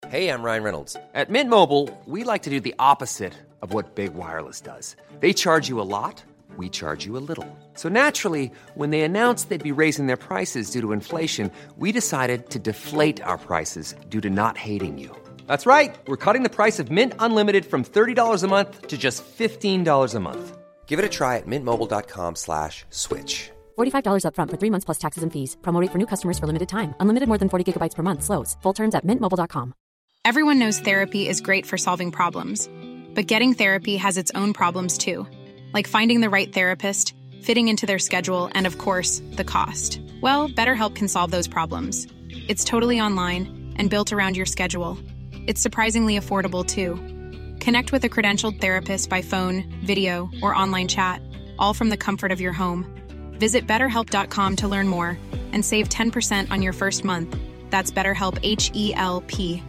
Hey, I'm Ryan Reynolds. At Mint Mobile, we like to do the opposite of what Big Wireless does. They charge you a lot, we charge you a little. So naturally, when they announced they'd be raising their prices due to inflation, we decided to deflate our prices due to not hating you. That's right. We're cutting the price of Mint Unlimited from $30 a month to just $15 a month. Give it a try at mintmobile.com/switch. $45 up front for 3 months plus taxes and fees. Promo rate for new customers for limited time. Unlimited more than 40 gigabytes per month. Slows full terms at mintmobile.com. Everyone knows therapy is great for solving problems. But getting therapy has its own problems too. Like finding the right therapist, fitting into their schedule, and of course, the cost. Well, BetterHelp can solve those problems. It's totally online and built around your schedule. It's surprisingly affordable too. Connect with a credentialed therapist by phone, video, or online chat, all from the comfort of your home. Visit BetterHelp.com to learn more and save 10% on your first month. That's BetterHelp, H-E-L-P.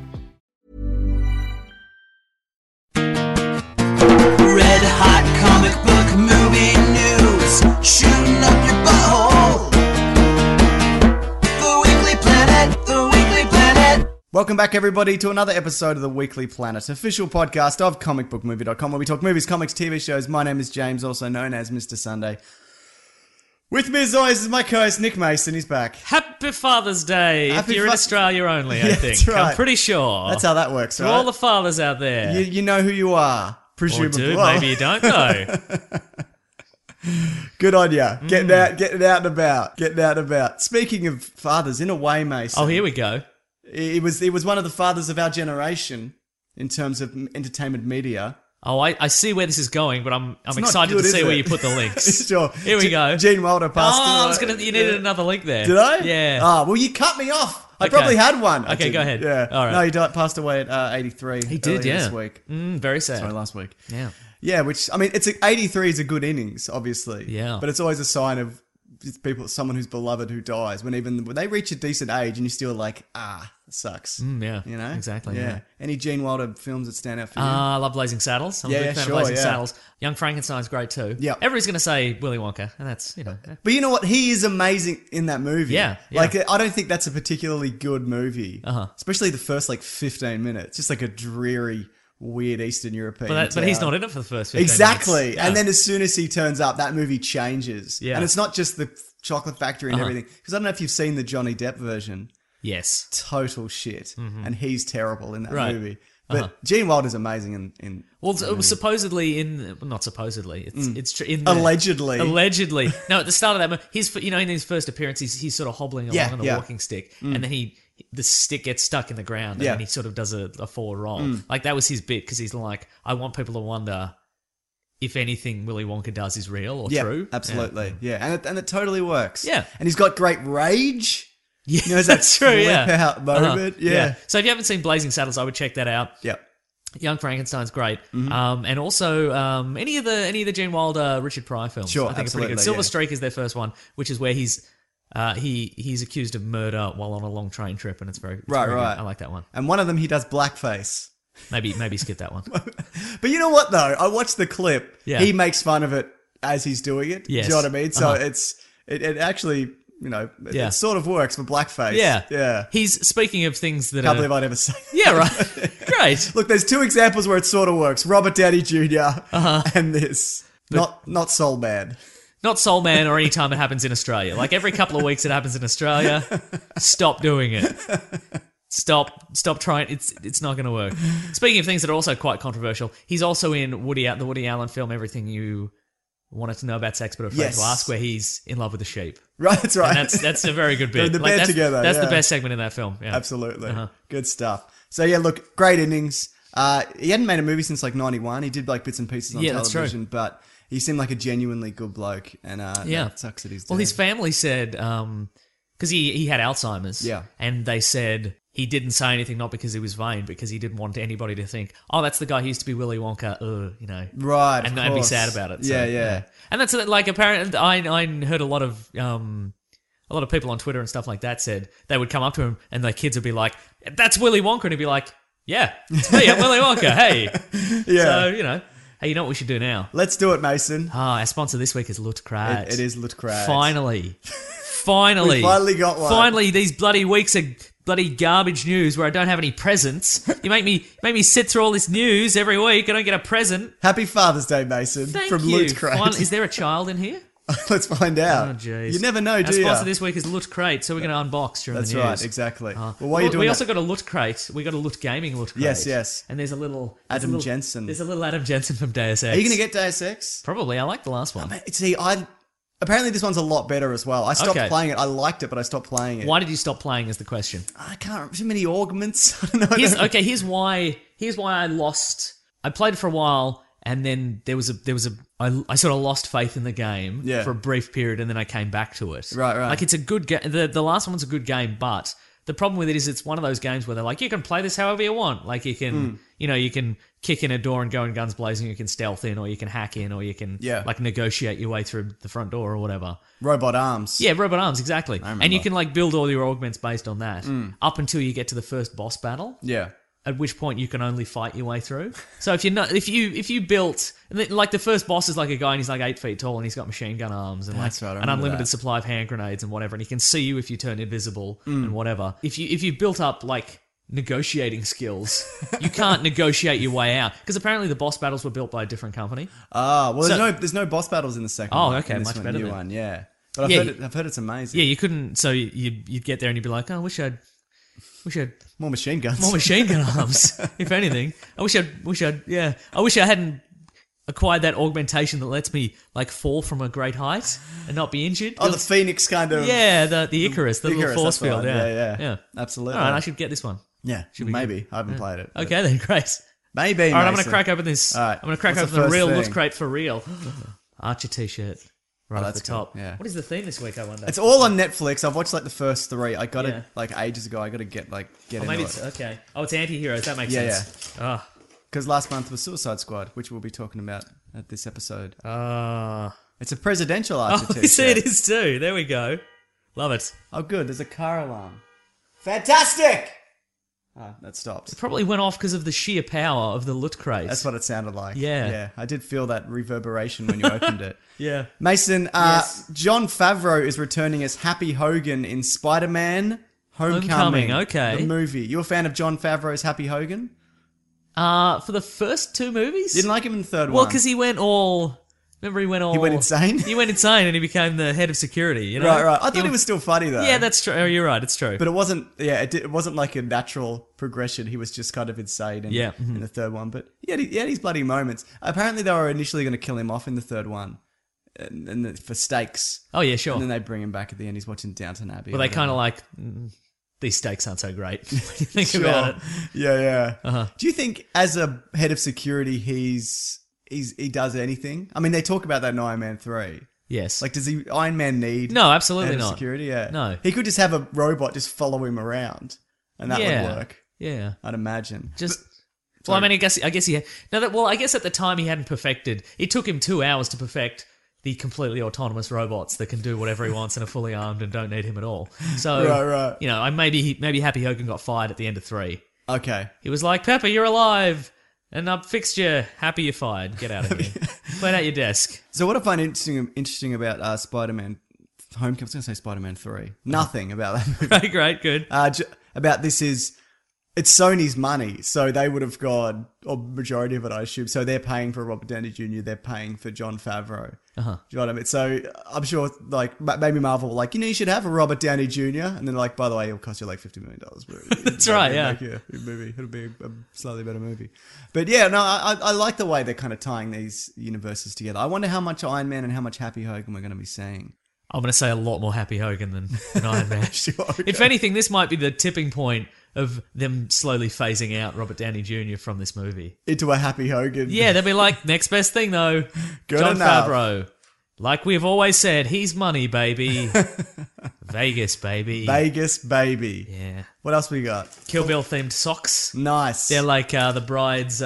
Red hot comic book movie news, shooting up your butthole. The Weekly Planet, the Weekly Planet. Welcome back, everybody, to another episode of the Weekly Planet, official podcast of comicbookmovie.com, where we talk movies, comics, TV shows. My name is James, also known as Mr. Sunday. With me, as always, is my co-host Nick Mason. He's back. Happy Father's Day if you're in Australia only, I Yeah, think. that's right. I'm pretty sure. That's how that works, To right? all the fathers out there. You know who you are, Or presumably. do, Well, maybe you don't know. Good on ya. Getting out and about. Speaking of fathers, in a way, Mason. Oh, here we go. It was one of the fathers of our generation in terms of entertainment media. Oh, I see where this is going, but I'm not excited good, to is see it? where you put the links. Sure. Here we go. Gene Wilder passed away. You needed another link there. Did I? Yeah. Oh, well, you cut me off. I Okay. probably had one. I Okay, didn't. go ahead. Yeah. All right. No, he passed away at 83. He did, earlier yeah. This week. Very sad. Sorry, last week. Yeah. Yeah, which, I mean, 83 is a good innings, obviously. Yeah. But it's always a sign of someone who's beloved who dies. When they reach a decent age and you're still like, it sucks. Yeah. You know? Exactly. Yeah. Any Gene Wilder films that stand out for you? I love Blazing Saddles. I'm a Yeah, big fan sure, of Blazing yeah. Saddles. Young Frankenstein's great too. Yeah. Everybody's going to say Willy Wonka, and that's, But you know what? He is amazing in that movie. Yeah, yeah. Like, I don't think that's a particularly good movie. Especially the first, 15 minutes. Just like a dreary, weird Eastern European But he's town. not in it for the first 15 Exactly. minutes. Yeah. And then as soon as he turns up, that movie changes. Yeah. And it's not just the chocolate factory and everything. Because I don't know if you've seen the Johnny Depp version. Yes. Total shit. And he's terrible in that Right. movie. But Gene Wilder's amazing in Well, it was supposedly not supposedly. It's true. Allegedly. Allegedly. No, at the start of that movie, in his first appearance, he's sort of hobbling along on a yeah. walking stick, and then the stick gets stuck in the ground, and Yeah. then he sort of does a forward roll. Like, that was his bit, because he's like, I want people to wonder if anything Willy Wonka does is real or Yeah, true. absolutely. Yeah. And it totally works. Yeah. And he's got great rage. Yeah, You know, it's that that's true. Yeah, flip out moment. Yeah. So if you haven't seen Blazing Saddles, I would check that out. Yeah. Young Frankenstein's great, and also any of the Gene Wilder, Richard Pryor films. Sure, I think are pretty good. absolutely, Silver yeah. Streak is their first one, which is where he's accused of murder while on a long train trip, and it's very Right. good. I like that one. And one of them, he does blackface. Maybe skip that one. But you know what, though? I watched the clip. Yeah. He makes fun of it as he's doing it. Yes. Do you know what I mean? So Uh-huh. it actually, Yeah. it sort of works for blackface. Yeah, Yeah. He's speaking of things that Can't are. believe I'd ever say that. Yeah, right. Great. Look, there's two examples where it sort of works. Robert Downey Jr. Uh-huh. and this. Not Soul Man. Not Soul Man, or any time it happens in Australia. Like, every couple of weeks it happens in Australia. Stop doing it. Stop trying. It's not going to work. Speaking of things that are also quite controversial, he's also in the Woody Allen film Everything You Wanted to Know About Sex But Afraid Yes. to Ask, where he's in love with a sheep. Right, that's right. And that's a very good They're bit. in the bed that's, together, That's yeah. the best segment in that film. Yeah. Absolutely. Uh-huh. Good stuff. So, yeah, look, great innings. He hadn't made a movie since 91. He did bits and pieces on Yeah, that's true. television, but he seemed like a genuinely good bloke. And that sucks that he's dead. Well, his family said, because he had Alzheimer's. Yeah. And they said he didn't say anything, not because he was vain, because he didn't want anybody to think, oh, that's the guy who used to be Willy Wonka, Right, and of be course. sad about it. So, Yeah. And that's like, apparently, I heard a lot of people on Twitter and stuff like that said they would come up to him and their kids would be like, that's Willy Wonka, and he'd be like, yeah, it's me, I'm Willy Wonka, hey. Yeah. So, hey, you know what we should do now? Let's do it, Mason. Our sponsor this week is Lutkrad. It is Lutkrad. Finally. We finally got one. Finally, these bloody weeks are bloody garbage news where I don't have any presents. You make me sit through all this news every week. I don't get a present. Happy Father's Day, Mason. Thank from you. Loot Crate. Is there a child in here? Let's find out. Oh, jeez. You never know, Our do you? sponsor this week is Loot Crate, so we're going to unbox during That's the news. right, exactly. Well, while Well, you're doing we that, also got a Loot Crate. We got a Loot Gaming Loot Crate. Yes. And there's a little Adam Jensen. There's a little Adam Jensen from Deus Ex. are you going to get Deus Ex? Probably. I like the last one. See, apparently this one's a lot better as well. I stopped Okay. playing it. I liked it, but I stopped playing it. Why did you stop playing? Is the question. I can't remember. Too many augments. I don't know. Here's why I lost. I played it for a while, and then I sort of lost faith in the game for a brief period, and then I came back to it. Right. Like it's a good game. The last one's a good game, but the problem with it is it's one of those games where they're like, you can play this however you want. Like you can, you can kick in a door and go in guns blazing. You can stealth in, or you can hack in, or you can like negotiate your way through the front door or whatever. Robot arms. Yeah, robot arms, exactly. remember. And you can like build all your augments based on that up until you get to the first boss battle. Yeah. At which point you can only fight your way through. So if you built like the first boss is like a guy and he's like 8 feet tall and he's got machine gun arms and That's like right, I an remember unlimited that. supply of hand grenades and whatever, and he can see you if you turn invisible and whatever. If you built up like negotiating skills, you can't negotiate your way out because apparently the boss battles were built by a different company. Ah, well, there's no boss battles in the second one. Oh, okay, in this much one, better new then. one, yeah. But I've heard it's amazing. Yeah, you couldn't. So you'd get there and you'd be like, oh, I wish I had More machine guns. more machine gun arms, if anything. I wish I hadn't acquired that augmentation that lets me like fall from a great height and not be injured. Oh, the Phoenix kind of. Yeah, the Icarus, the little Icarus, force that's field. right. Yeah. Absolutely. All right, I should get this one. Yeah, be maybe. I haven't played it. but Okay, then, great. Maybe. All right, I'm going to Mason. crack open this. All right, I'm going to crack what's open the first real thing? Loot Crate for real. Archer t-shirt. Right at that's the top. cool, yeah. What is the theme this week, I wonder? It's all on Netflix. I've watched like the first 3. I got Yeah. it like ages ago. I got to get Oh, into maybe it. it's okay. Oh, it's anti-heroes. That makes Yeah, sense. Yeah. Because last month was Suicide Squad, which we'll be talking about at this episode. Oh. It's a presidential Archer Oh, t-shirt. I see it is too. There we go. Love it. Oh, good. There's a car alarm. Fantastic! Ah, that stopped. Probably went off because of the sheer power of the Loot Crate. That's what it sounded like. Yeah. Yeah. I did feel that reverberation when you opened it. Yeah. Mason, Yes. John Favreau is returning as Happy Hogan in Spider-Man Homecoming. Homecoming, okay. The movie. You a fan of John Favreau's Happy Hogan? For the first 2 movies? Didn't like him in the third Well, one. because he went all... Remember he went all... He went insane? He went insane and he became the head of security, you know? Right. I thought it was still funny, though. Yeah, that's true. Oh, you're right. It's true. But it wasn't, it wasn't like a natural progression. He was just kind of insane in the third one. But he had his bloody moments. Apparently, they were initially going to kill him off in the third one for stakes. Oh, yeah, sure. And then they bring him back at the end. He's watching Downton Abbey. Well, they kind of like... these stakes aren't so great when you think about it. Yeah. Uh-huh. Do you think, as a head of security, he does anything? I mean, they talk about that in Iron Man 3. Yes. Like, does Iron Man need No, absolutely head of not. security? Yeah. No. He could just have a robot just follow him around, and that Yeah. would work. Yeah. I'd imagine. Just... Well, I mean, I guess he had... I guess at the time he hadn't perfected... It took him 2 hours to perfect the completely autonomous robots that can do whatever he wants and are fully armed and don't need him at all. So, Right. you know, maybe Happy Hogan got fired at the end of 3. Okay. He was like, Pepper, you're alive. And I've fixed you. Happy you're fired. Get out of here. Clean out your desk. So what I find interesting about Spider-Man Homecoming, I was going to say Spider-Man 3. Nothing about that movie. Great, good. About this is, it's Sony's money, so they would have gone, or majority of it, I assume. So they're paying for Robert Downey Jr., they're paying for John Favreau. Uh-huh. Do you know what I mean? So I'm sure, like, maybe Marvel were like, you should have a Robert Downey Jr., and then like, by the way, it'll cost you like $50 million. That's right, yeah. Movie. It'll be a slightly better movie. But yeah, no, I like the way they're kind of tying these universes together. I wonder how much Iron Man and how much Happy Hogan we're going to be seeing. I'm going to say a lot more Happy Hogan than Iron Man. Sure, okay. If anything, this might be the tipping point of them slowly phasing out Robert Downey Jr. from this movie. Into a Happy Hogan. Yeah, they'll be like, next best thing though, Good John enough. Favreau. Like we've always said, he's money, baby. Vegas, baby. Vegas, baby. Yeah. What else we got? Kill Bill themed socks. Nice. They're like the bride's,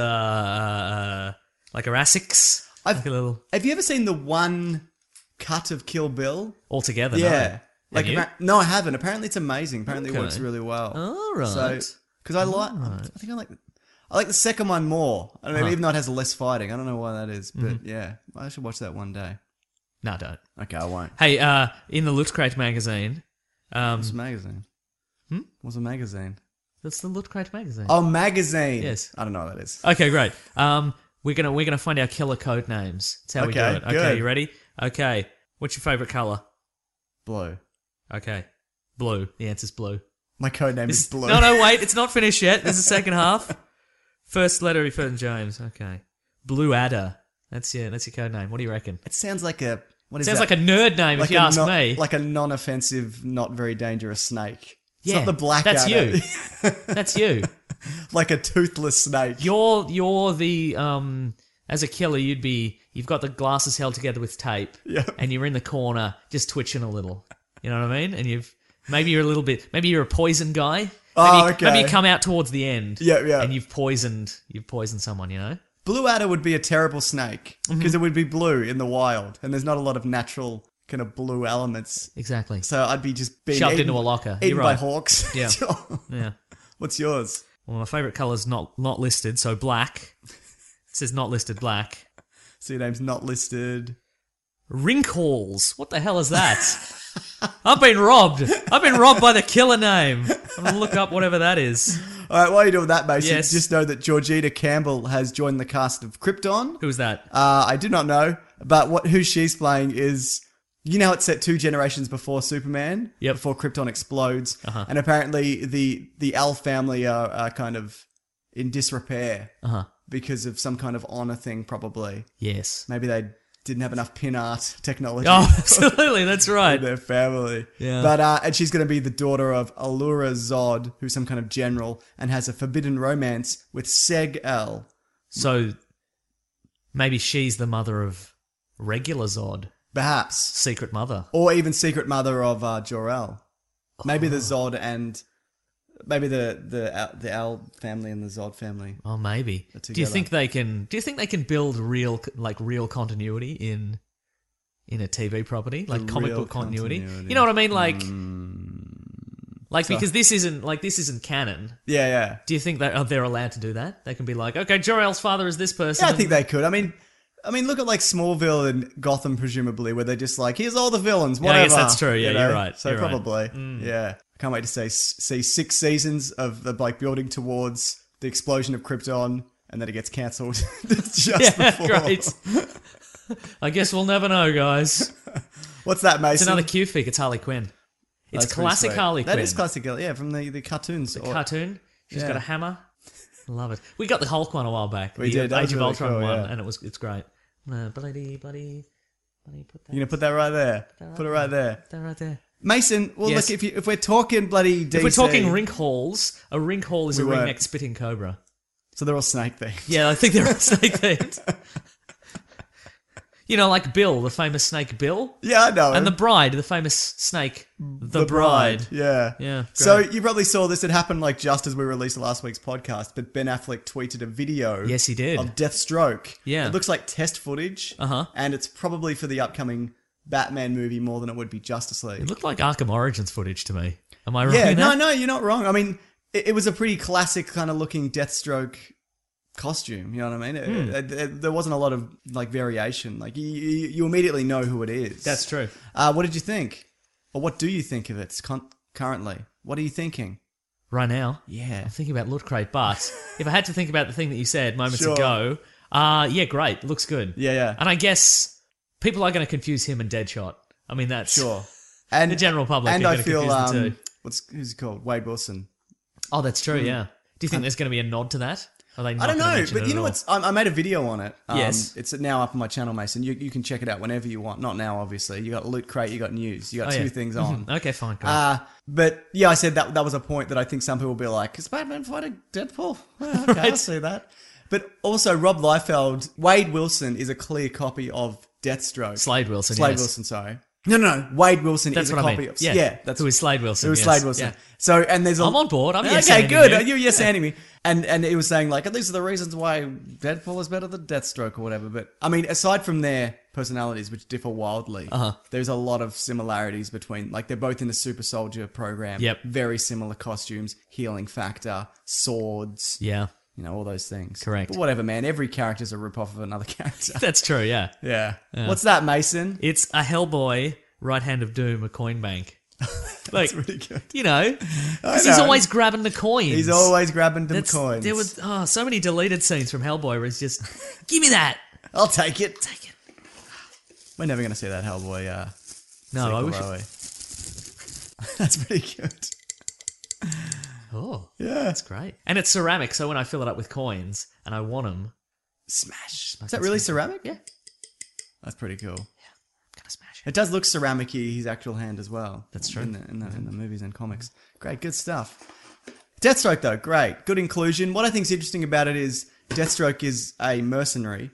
like Asics. Like a little Have you ever seen the one cut of Kill Bill? altogether. Yeah. No. Have you? No, I haven't. Apparently, it's amazing. Apparently, it Okay. works really well. All right. So, because I think I like the second one more. I don't know, even though it has less fighting. I don't know why that is, but yeah, I should watch that one day. No, don't. Okay, I won't. Hey, in the Loot Crate magazine, It's a magazine. What's a magazine? That's the Loot Crate magazine. Oh, magazine. Yes. I don't know what that is. Okay, great. We're gonna find our killer code names. That's how we do Okay, it. Okay, good. you ready? Okay. What's your favorite color? Blue. Okay. Blue. The answer's blue. My code name is Blue. No, wait. It's not finished yet. There's a second half. First letter, Ethan James. Okay. Blue Adder. That's your code name. What do you reckon? It sounds like a... What is Sounds that? like a nerd name, if you ask me. Like a non-offensive, not very dangerous snake. It's Yeah, not the black that's adder. you. That's you. Like a toothless snake. You're the as a killer, you've got the glasses held together with tape, Yep. and you're in the corner just twitching a little. You know what I mean? And maybe you're a poison guy. Oh, maybe, okay. Maybe you come out towards the end. Yeah. And you've poisoned someone. You know. Blue adder would be a terrible snake Mm-hmm. because it would be blue in the wild, and there's not a lot of natural kind of blue elements. Exactly. So I'd be just being Shoved eaten, into a locker. eaten You're by right. hawks. Yeah. Yeah. What's yours? Well, my favourite colour's not listed, so black. It says not listed black. So your name's not listed. Wrinkles. What the hell is that? I've been robbed. I've been robbed by the killer name. I'm going to look up whatever that is. All right, while you're doing that, Mason, Yes. just know that Georgina Campbell has joined the cast of Krypton. Who's that? I do not know, but who she's playing is, you know, it's set 2 generations before Superman, Yep. before Krypton explodes, Uh-huh. and apparently the L family are kind of in disrepair Uh-huh. because of some kind of honor thing, probably. Yes. Maybe they didn't have enough pin art technology. Oh, absolutely. That's in right. their family. Yeah. But and she's going to be the daughter of Allura Zod, who's some kind of general, and has a forbidden romance with Seg-El. So maybe she's the mother of regular Zod, Perhaps. secret mother. Or even secret mother of Jor-El. Maybe Oh. the Zod and... Maybe the L family and the Zod family. Oh, maybe. Do you together. think they can build real continuity in a TV property, like comic real book continuity? continuity. You know what I mean? Like because this isn't canon. Yeah. Do you think that they're allowed to do that? They can be like, okay, Jor-El's father is this person. Yeah, I think they could. I mean, look at like Smallville and Gotham, presumably, where they're just like, here's all the villains, Yeah, whatever. I guess that's true. Yeah, you know? you're right. So You're right. probably, yeah. I can't wait to see 6 seasons of the like building towards the explosion of Krypton, and then it gets cancelled just Yeah, before. great. I guess we'll never know, guys. What's that, Mason? It's another Q fic. It's Harley Quinn. It's That's pretty classic sweet. Harley Quinn. That is classic, yeah, from the cartoons. Cartoon. She's Yeah. got a hammer. Love it. We got the Hulk one a while back. We the did. That was Age of really Ultron cool, one, yeah. and it's great. Bloody, put that. You're gonna put that right there. Put it right there. That right there. Mason, well, Yes. look, if we're talking bloody DC, If we're talking rink halls, a rink hall is We a weren't. ring-necked spitting cobra. so they're all snake themed. Yeah, I think they're all snake themed. You know, like Bill, the famous snake Bill, Yeah, I know. and the bride, the famous snake, the bride. Yeah. Yeah, So great. you probably saw this. It happened like just as we released last week's podcast, but Ben Affleck tweeted a video. Yes, he did. Of Deathstroke. Yeah. It looks like test footage. Uh-huh. And it's probably for the upcoming Batman movie more than it would be Justice League. It looked like Arkham Origins footage to me. Am I wrong? Yeah, in no, that? you're not wrong. I mean, it was a pretty classic kind of looking Deathstroke costume. You know what I mean? There wasn't a lot of like variation. Like you immediately know who it is. That's true. What did you think, or what do you think of it currently? What are you thinking? Right now, Yeah. I'm thinking about Loot Crate, but if I had to think about the thing that you said moments Sure. ago, yeah, great. Looks good. Yeah. And I guess people are going to confuse him and Deadshot. I mean, that's... Sure. And The general public And are I gonna feel confuse the two. who's he called? Wade Wilson. Oh, that's true, yeah. Do you think there's going to be a nod to that? Are they not I don't gonna know, mention but it you know at all? what's? I made a video on it. Yes. It's now up on my channel, Mason. You can check it out whenever you want. Not now, obviously. You got Loot Crate, you got news, you got Oh, two yeah. things on. Mhm. Okay, fine. Great. But yeah, I said that was a point that I think some people will be like, "Is Batman fighting Deadpool?" Well, okay, I'll see that. But also, Rob Liefeld, Wade Wilson is a clear copy of Deathstroke. Slade Wilson, Slade yes. Wilson, sorry. No. Wade Wilson That's is a what I copy mean. of. Yeah. That's Who is Slade Wilson? It was yes. Slade Wilson. Yeah. So, and there's I'm on board. I'm okay, yes-anding good. you. You're yes-anding me. And it was saying like, these are the reasons why Deadpool is better than Deathstroke or whatever. But I mean, aside from their personalities, which differ wildly, there's a lot of similarities between, like, they're both in the Super Soldier program. Yep. Very similar costumes, healing factor, swords. Yeah, You know, all those things. Correct. But whatever, man. Every character's a rip-off of another character. that's true, yeah. Yeah. What's that, Mason? It's a Hellboy, Right Hand of Doom, a coin bank. Like, Pretty good. you know, because he's know. always grabbing the coins. He's always grabbing them coins. There was so many deleted scenes from Hellboy where it's just, give me that. I'll take it. Take it. We're never going to see that Hellboy. No, I sequel, wish. are we? That's pretty good. Oh, Yeah. that's great. And it's ceramic, so when I fill it up with coins and I want them, Smash. Is that really ceramic? yeah, That's pretty cool. gonna smash it. It does look ceramic-y, his actual hand as well. That's true. In the movies and comics. Great, good stuff. Deathstroke, though, great. Good inclusion. What I think's interesting about it is Deathstroke is a mercenary,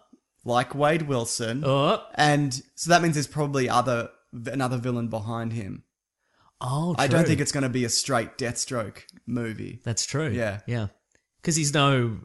like Wade Wilson. Oh, And so that means there's probably another villain behind him. oh, true. I don't think it's going to be a straight Deathstroke movie. That's true. Yeah. yeah. Because he's no.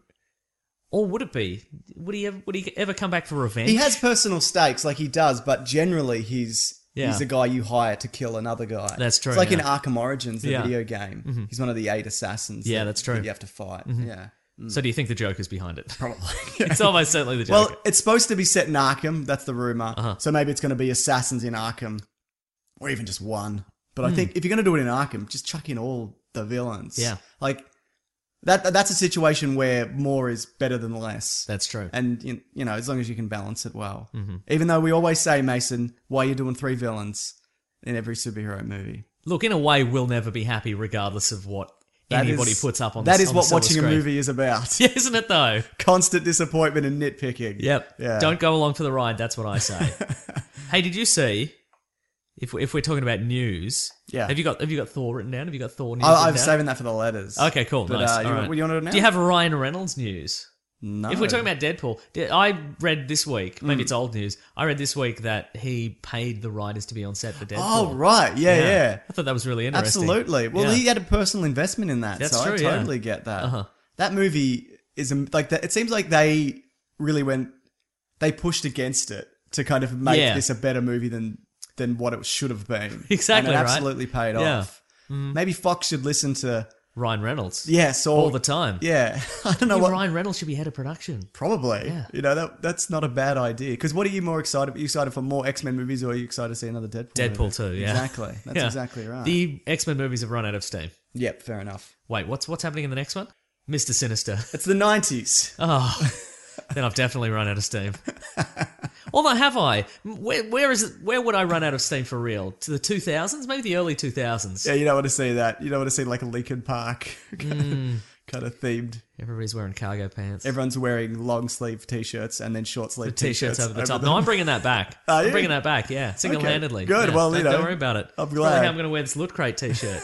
Or would it be? Would he ever come back for revenge? He has personal stakes, like he does, but generally he's Yeah. the guy you hire to kill another guy. That's true, It's like in yeah. Arkham Origins, the Yeah. video game. He's one of the 8 assassins. Yeah, that's true. That you have to fight. Yeah. So do you think the Joker's behind it? Probably. It's almost certainly the Joker. Well, it's supposed to be set in Arkham. That's the rumor. So maybe it's going to be assassins in Arkham, or even just one. But I think if you're going to do it in Arkham, just chuck in all the villains. Yeah. Like that's a situation where more is better than less. That's true. And you know, as long as you can balance it well. Even though we always say, Mason, why are you doing 3 villains in every superhero movie? Look, in a way, we'll never be happy regardless of what That anybody is- puts up on That the is on what the silver watching screen. a movie is about. Yeah, isn't it though? Constant disappointment and nitpicking. Yep. Yeah. Don't go along for the ride. That's what I say. Hey, did you see? If we're talking about news, Yeah. Have you got Thor written down? Have you got Thor news? I'm written down? saving that for the letters. Okay, cool, But, nice. you All want- right. what do you want to know? Do you have Ryan Reynolds news? No. If we're talking about Deadpool, I read this week, maybe Hmm. it's old news, I read this week that he paid the writers to be on set for Deadpool. Oh, right. Yeah. I thought that was really interesting. Absolutely. Well, Yeah. he had a personal investment in that, That's so true, I yeah. totally get that. Uh-huh. That movie is like that. It seems like they really they pushed against it to kind of make Yeah. this a better movie than what it should have been. Exactly, and it right. absolutely paid Yeah. off. Maybe Fox should listen to Ryan Reynolds. yes or All the time. Yeah, I don't know what. Ryan Reynolds should be head of production. Probably. Yeah. You know, that's not a bad idea. Because what are you more excited? Are you excited for more X-Men movies or are you excited to see another Deadpool Deadpool movie? 2, yeah. Exactly. That's Yeah. exactly right. The X-Men movies have run out of steam. Yep, fair enough. Wait, what's happening in the next one? Mr. Sinister. It's the 90s. Oh, then I've definitely run out of steam. Although, have I? Where is it? Where would I run out of steam for real? To the 2000s? Maybe the early 2000s. Yeah, you don't want to see that. You don't want to see like a Linkin Park kind of themed. Everybody's wearing cargo pants. Everyone's wearing long sleeve t-shirts and then short sleeve T-shirts over the top. them. No, I'm bringing that back. Are I'm you? bringing that back, yeah. Single-handedly. Good, Yeah, well, don't, you know, don't worry about it. I'm Probably glad. how I'm going to wear this Loot Crate T-shirt.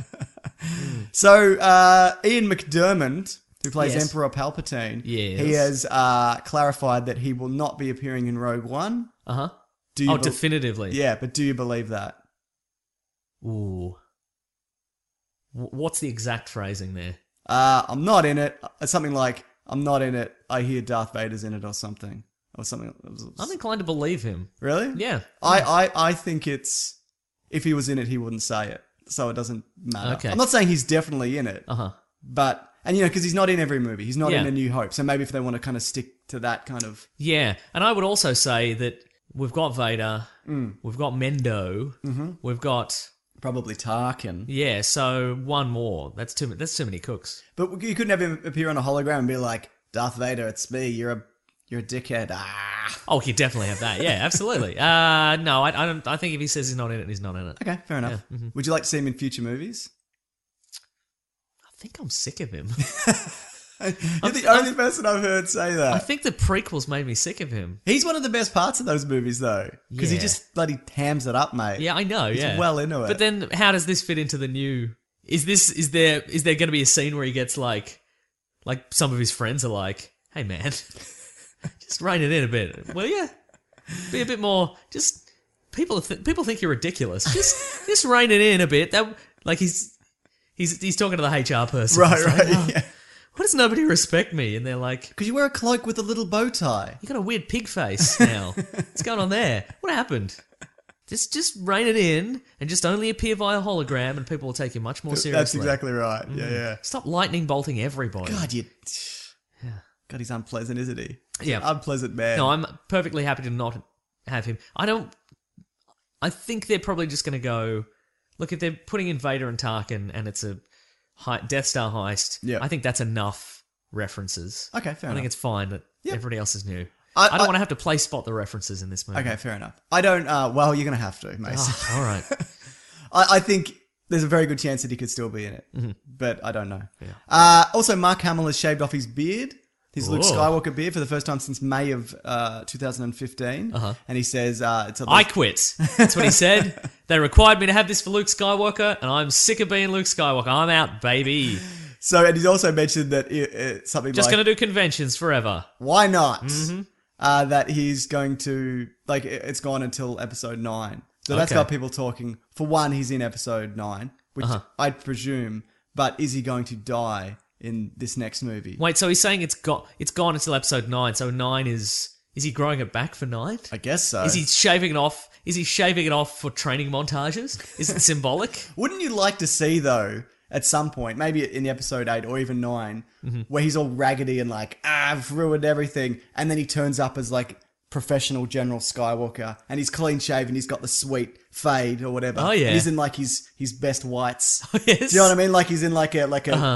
So, Ian McDiarmid, who plays Yes. Emperor Palpatine, Yes. he has clarified that he will not be appearing in Rogue One. Uh-huh. Do you Oh, be- definitively. Yeah, but do you believe that? Ooh. What's the exact phrasing there? I'm not in it. It's something like, I'm not in it. I hear Darth Vader's in it or something. Or something. I'm inclined to believe him. Really? Yeah. I think it's, if he was in it, he wouldn't say it. So it doesn't matter. Okay. I'm not saying he's definitely in it. Uh-huh. But, and you know, because he's not in every movie. He's not Yeah. in A New Hope. So maybe if they want to kind of stick to that kind of. Yeah, and I would also say that we've got Vader, we've got Mendo, we've got Probably Tarkin. yeah. So one more. That's too many cooks. But you couldn't have him appear on a hologram and be like, Darth Vader, it's me. You're a dickhead. Ah. Oh, he definitely have that. Yeah, absolutely. No, I don't. I think if he says he's not in it, he's not in it. Okay, fair enough. Would you like to see him in future movies? I think I'm sick of him. You're the only person I've heard say that. I think the prequels made me sick of him. He's one of the best parts of those movies, though, because he Yeah. just bloody hams it up, mate. Yeah, I know. He's Yeah, well into it. But then, how does this fit into the new? Is there going to be a scene where he gets like some of his friends are like, "Hey, man, just rein it in a bit, will you? Be a bit more. Just people think you're ridiculous. Just rein it in a bit." That like he's talking to the HR person. Right, He's like, right. "Oh, Yeah. why does nobody respect me?" And they're like, Because you wear a cloak with a little bow tie. "You got a weird pig face now. What's going on there? What happened?" Just rein it in and just only appear via hologram, and people will take you much more seriously. That's exactly right. Yeah. Stop lightning bolting everybody. God, God, he's unpleasant, isn't he? Yeah. Unpleasant man. No, I'm perfectly happy to not have him. I think they're probably just going to go Look, if they're putting in Vader and Tarkin and it's a Death Star heist, Yeah. I think that's enough references. Okay, fair I think enough. it's fine that Yeah. everybody else is new. I I don't want to have to play spot the references in this movie. Okay, fair enough. I don't. Well, you're gonna have to, Mason. Oh, all right. I think there's a very good chance that he could still be in it, but I don't know. Also, Mark Hamill has shaved off his beard, his Luke Whoa. Skywalker beard, for the first time since May of 2015, and he says it's a I quit. That's what he said. They required me to have this for Luke Skywalker, and I'm sick of being Luke Skywalker. I'm out, baby. So, and he's also mentioned that it's something Just like, going to do conventions forever. why not? That he's going to, like, it's gone until episode 9. So that's Okay. got people talking. For one, he's in episode 9, which I'd presume, but is he going to die in this next movie? Wait, so he's saying it's gone until episode 9. So 9 is he growing it back for 9? I guess so. Is he shaving it off? Is he shaving it off for training montages? Is it symbolic? Wouldn't you like to see, though, at some point, maybe in episode 8 or even 9, where he's all raggedy and like, I've ruined everything, and then he turns up as like professional General Skywalker, and he's clean shaven, he's got the sweet fade or whatever. Oh, yeah. And he's in like his best whites. Yes. Do you know what I mean? Like he's in like a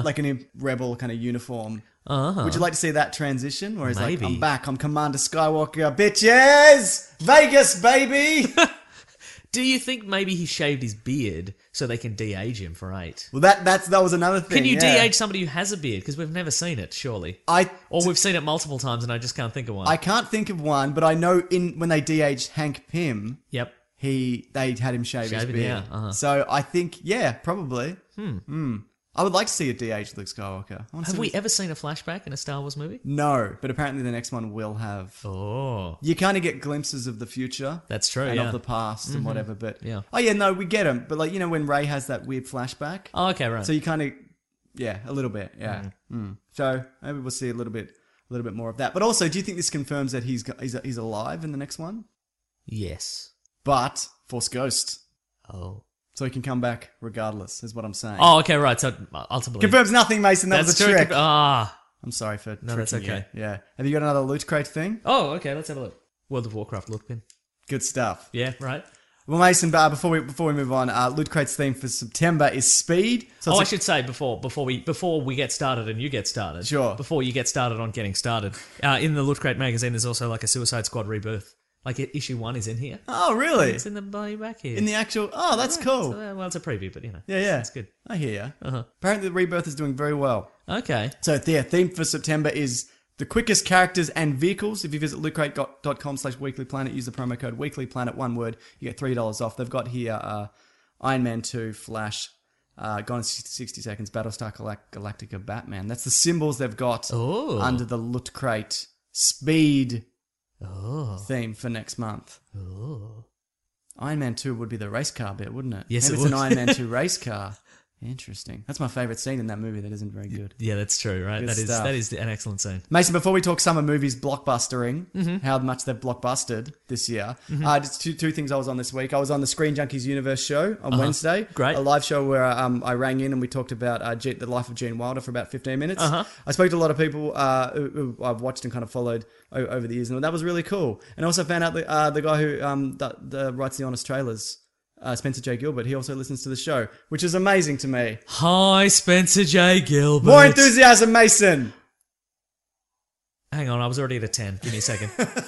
rebel kind of uniform. Would you like to see that transition? Where he's Maybe. like, I'm back, I'm Commander Skywalker, bitches! Vegas, baby! Do you think maybe he shaved his beard so they can de-age him for 8? Well, that was another thing. Can you yeah. de-age somebody who has a beard? Because we've never seen it, surely. Or we've seen it multiple times and I just can't think of one. I can't think of one, but I know when they de-aged Hank Pym, Yep. they had him shave his Shave it, beard. yeah, So I think, yeah, probably. I would like to see a de-aged Luke Skywalker. I want to Have see we what- ever seen a flashback in a Star Wars movie? No, but apparently the next one will have. Oh, You kind of get glimpses of the future. that's true, And yeah. of the past and whatever, but... Yeah. Oh, yeah, no, we get them. But, like, you know, when Rey has that weird flashback. Oh, okay, right. So you kind of... Yeah, a little bit, yeah. So maybe we'll see a little bit more of that. But also, do you think this confirms that he's alive in the next one? Yes. But Force Ghost. Oh. So he can come back regardless, is what I'm saying. Oh, okay, right. So ultimately... Confirms nothing, Mason. That That's was a true. trick. Ah. I'm sorry for No, that's tricking you. okay. Yeah. Have you got another Loot Crate thing? Oh, okay, let's have a look. World of Warcraft look pin. Good stuff. Yeah, right. Well, Mason, before we move on, Loot Crate's theme for September is speed. So Oh, I it's should say before we get started and you get started. Sure. Before you get started on getting started, in the Loot Crate magazine, there's also like a Suicide Squad rebirth. Like issue 1 is in here. Oh, really? It's in the bloody back here. In the actual... Oh, that's cool. So, well, it's a preview, but you know. Yeah. It's good. I hear you. Apparently the Rebirth is doing very well. Okay. So, yeah, theme for September is the quickest characters and vehicles. If you visit lootcrate.com/weeklyplanet, use the promo code weeklyplanet, one word, you get $3 off. They've got here Iron Man 2, Flash, Gone in 60 Seconds, Battlestar Galactica, Batman. That's the symbols they've got Oh. under the Loot Crate speed Oh. theme for next month. Oh. Iron Man 2 would be the race car bit, wouldn't it? Yes, Maybe it it's would. an Iron Man 2 race car. Interesting. That's my favourite scene in that movie that isn't very good. Yeah, that's true, right? Good That stuff. is an excellent scene. Mason, before we talk summer movies blockbustering, how much they've blockbustered this year, just two things I was on this week. I was on the Screen Junkies Universe show on Wednesday. Great. A live show where I rang in and we talked about the life of Gene Wilder for about 15 minutes. I spoke to a lot of people who I've watched and kind of followed over the years, and that was really cool. And I also found out the guy who writes the Honest Trailers, Spencer J. Gilbert, he also listens to the show, which is amazing to me. Hi, Spencer J. Gilbert. More enthusiasm, Mason! Hang on, I was already at a 10. Give me a second.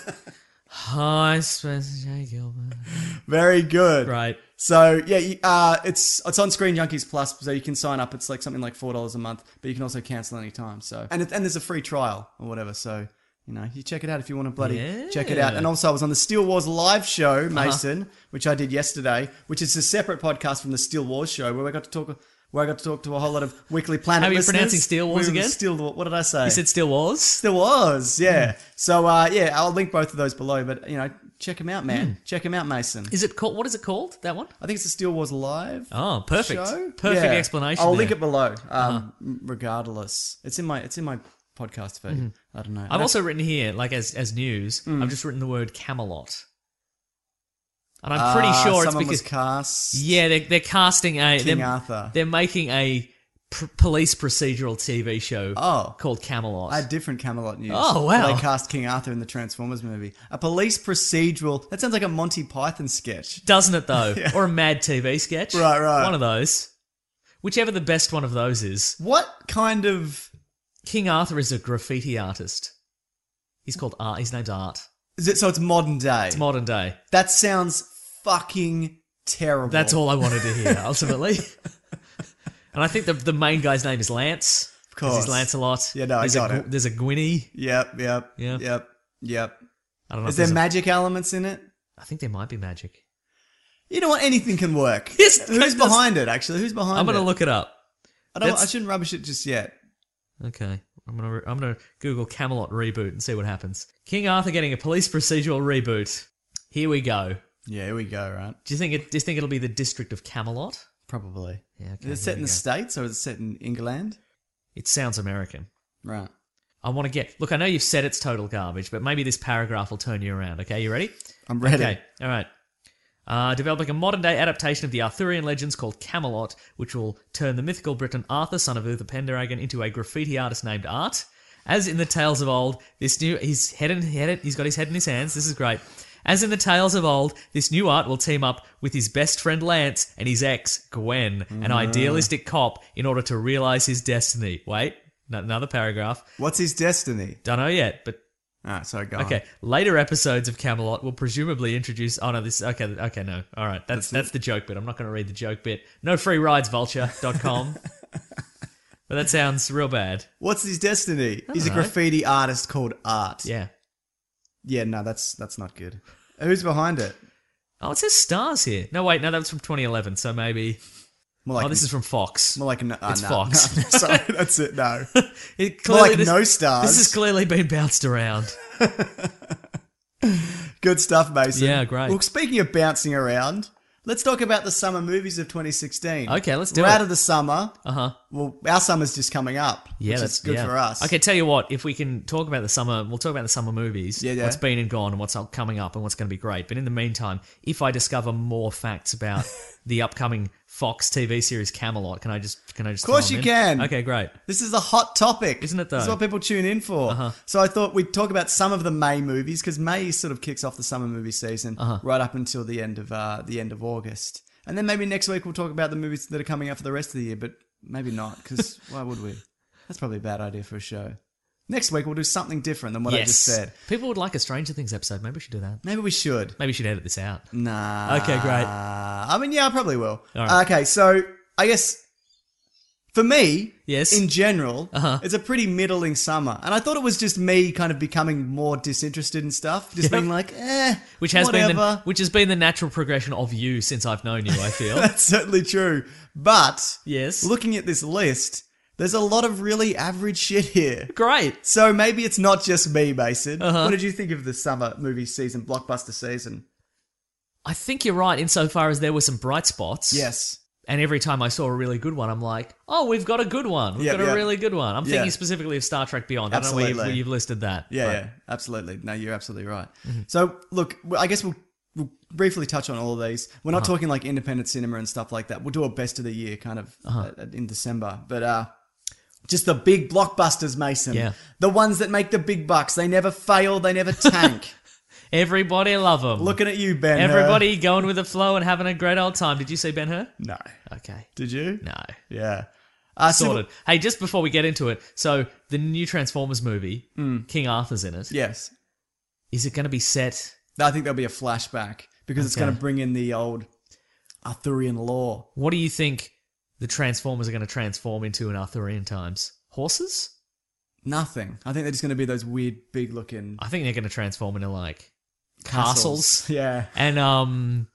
Hi, Spencer J. Gilbert. Very good. Right. So yeah, it's on Screen Junkies Plus, so you can sign up. It's like something like $4 a month, but you can also cancel any time. So and there's a free trial or whatever. So you know, you check it out if you want to bloody check it out. And also, I was on the Steel Wars live show, Mason, which I did yesterday, which is a separate podcast from the Steel Wars show, where I got to talk to a whole lot of Weekly Planet How are you listeners. pronouncing Steel Wars again? What did I say? You said Still Was? Steel Wars, yeah. So I'll link both of those below. But you know, check them out, man. Check them out, Mason. Is it called? What is it called? That one? I think it's the Steel Wars live. Oh, perfect. Show? Perfect Yeah. explanation. I'll there. link it below. Regardless, it's in my podcast feed. I don't know. I've also written here, like as news, I've just written the word Camelot, and I'm pretty sure it's someone because was cast. yeah, they're casting a King Arthur. They're making a police procedural TV show called Camelot. I had different Camelot news. Oh, wow. They cast King Arthur in the Transformers movie. A police procedural. That sounds like a Monty Python sketch. Doesn't it, though? Or a Mad TV sketch. Right. One of those. Whichever the best one of those is. What kind of... King Arthur is a graffiti artist. He's called Art. His name's Art. Is it? So it's modern day. It's modern day. That sounds fucking terrible. That's all I wanted to hear, ultimately. And I think the main guy's name is Lance. Of course. He's Lancelot. Yeah, no, I got it. There's a Gwynny. Yep. Yeah. I don't know. Is there magic elements in it? I think there might be magic. You know what? Anything can work. Yes, Who's behind it, actually? Who's behind it? I'm going to look it up. I shouldn't rubbish it just yet. Okay. I'm gonna Google Camelot reboot and see what happens. King Arthur getting a police procedural reboot. Here we go. Yeah, here we go, right? Do you think it'll be the District of Camelot? Probably. Yeah, okay. Is it set in the States or is it set in England? It sounds American. Right. I want to get... Look, I know you've said it's total garbage, but maybe this paragraph will turn you around. Okay, you ready? I'm ready. Okay, all right. Developing a modern-day adaptation of the Arthurian legends called Camelot, which will turn the mythical Briton Arthur, son of Uther Pendragon, into a graffiti artist named Art. As in the tales of old, he's got his head in his hands. This is great. As in the tales of old, this new Art will team up with his best friend Lance and his ex, Gwen, an idealistic cop, in order to realize his destiny. Wait, another paragraph. What's his destiny? Don't know yet, but... Sorry, go on. Okay, later episodes of Camelot will presumably introduce... Oh, no, this... Okay, no. All right, that's the joke bit. I'm not going to read the joke bit. No free rides, vulture.com. But that sounds real bad. What's his destiny? He's a graffiti artist called Art. Yeah. Yeah, no, that's not good. Who's behind it? Oh, it says stars here. No, wait, no, that was from 2011, so maybe... More like this is from Fox. More like it's Fox. No, sorry, that's it. No, More like no stars. This has clearly been bounced around. Good stuff, Mason. Yeah, great. Well, speaking of bouncing around, let's talk about the summer movies of 2016. Okay, let's do We're it. out of the summer. Uh-huh. Well, our summer's just coming up. Yeah, which that's is good for us. Okay, tell you what, if we can talk about the summer, we'll talk about the summer movies. Yeah. What's been and gone and what's coming up and what's going to be great. But in the meantime, if I discover more facts about the upcoming Fox TV series Camelot, can I just Of course you can. Okay, great. This is a hot topic. Isn't it, though? This is what people tune in for. Uh-huh. So I thought we'd talk about some of the May movies, because May sort of kicks off the summer movie season right up until the end of August. And then maybe next week we'll talk about the movies that are coming out for the rest of the year, but maybe not, because why would we? That's probably a bad idea for a show. Next week we'll do something different than what I just said. People would like a Stranger Things episode. Maybe we should do that. Maybe we should. Maybe we should edit this out. Nah. Okay, great. I mean, yeah, I probably will. All right. Okay, so I guess for me, Yes. in general, Uh-huh. it's a pretty middling summer. And I thought it was just me kind of becoming more disinterested in stuff. Just being like, Which has whatever. been the natural progression of you since I've known you, I feel. That's certainly true. But Yes. looking at this list, there's a lot of really average shit here. Great. So maybe it's not just me, Mason. Uh-huh. What did you think of the summer movie season, blockbuster season? I think you're right insofar as there were some bright spots. Yes. And every time I saw a really good one, I'm like, oh, we've got a good one. We've Yep, got a yep. really good one. I'm Yeah. thinking specifically of Star Trek Beyond. I don't know where Absolutely. you've listed that. Yeah, but- yeah, absolutely. No, you're absolutely right. So, look, I guess we'll briefly touch on all of these. We're not talking like independent cinema and stuff like that. We'll do a best of the year kind of in December. But just the big blockbusters, Mason. Yeah. The ones that make the big bucks. They never fail. They never tank. Everybody love them. Looking at you, Ben. Everybody going with the flow and having a great old time. Did you see Ben-Hur? No. Okay. Did you? No. Yeah. Sorted. Hey, just before we get into it, so the new Transformers movie, King Arthur's in it. Yes. Is it going to be set? I think there'll be a flashback because it's Okay. going to bring in the old Arthurian lore. What do you think the Transformers are going to transform into in Arthurian times? Horses? Nothing. I think they're just going to be those weird, big looking I think they're going to transform into like castles. Yeah. And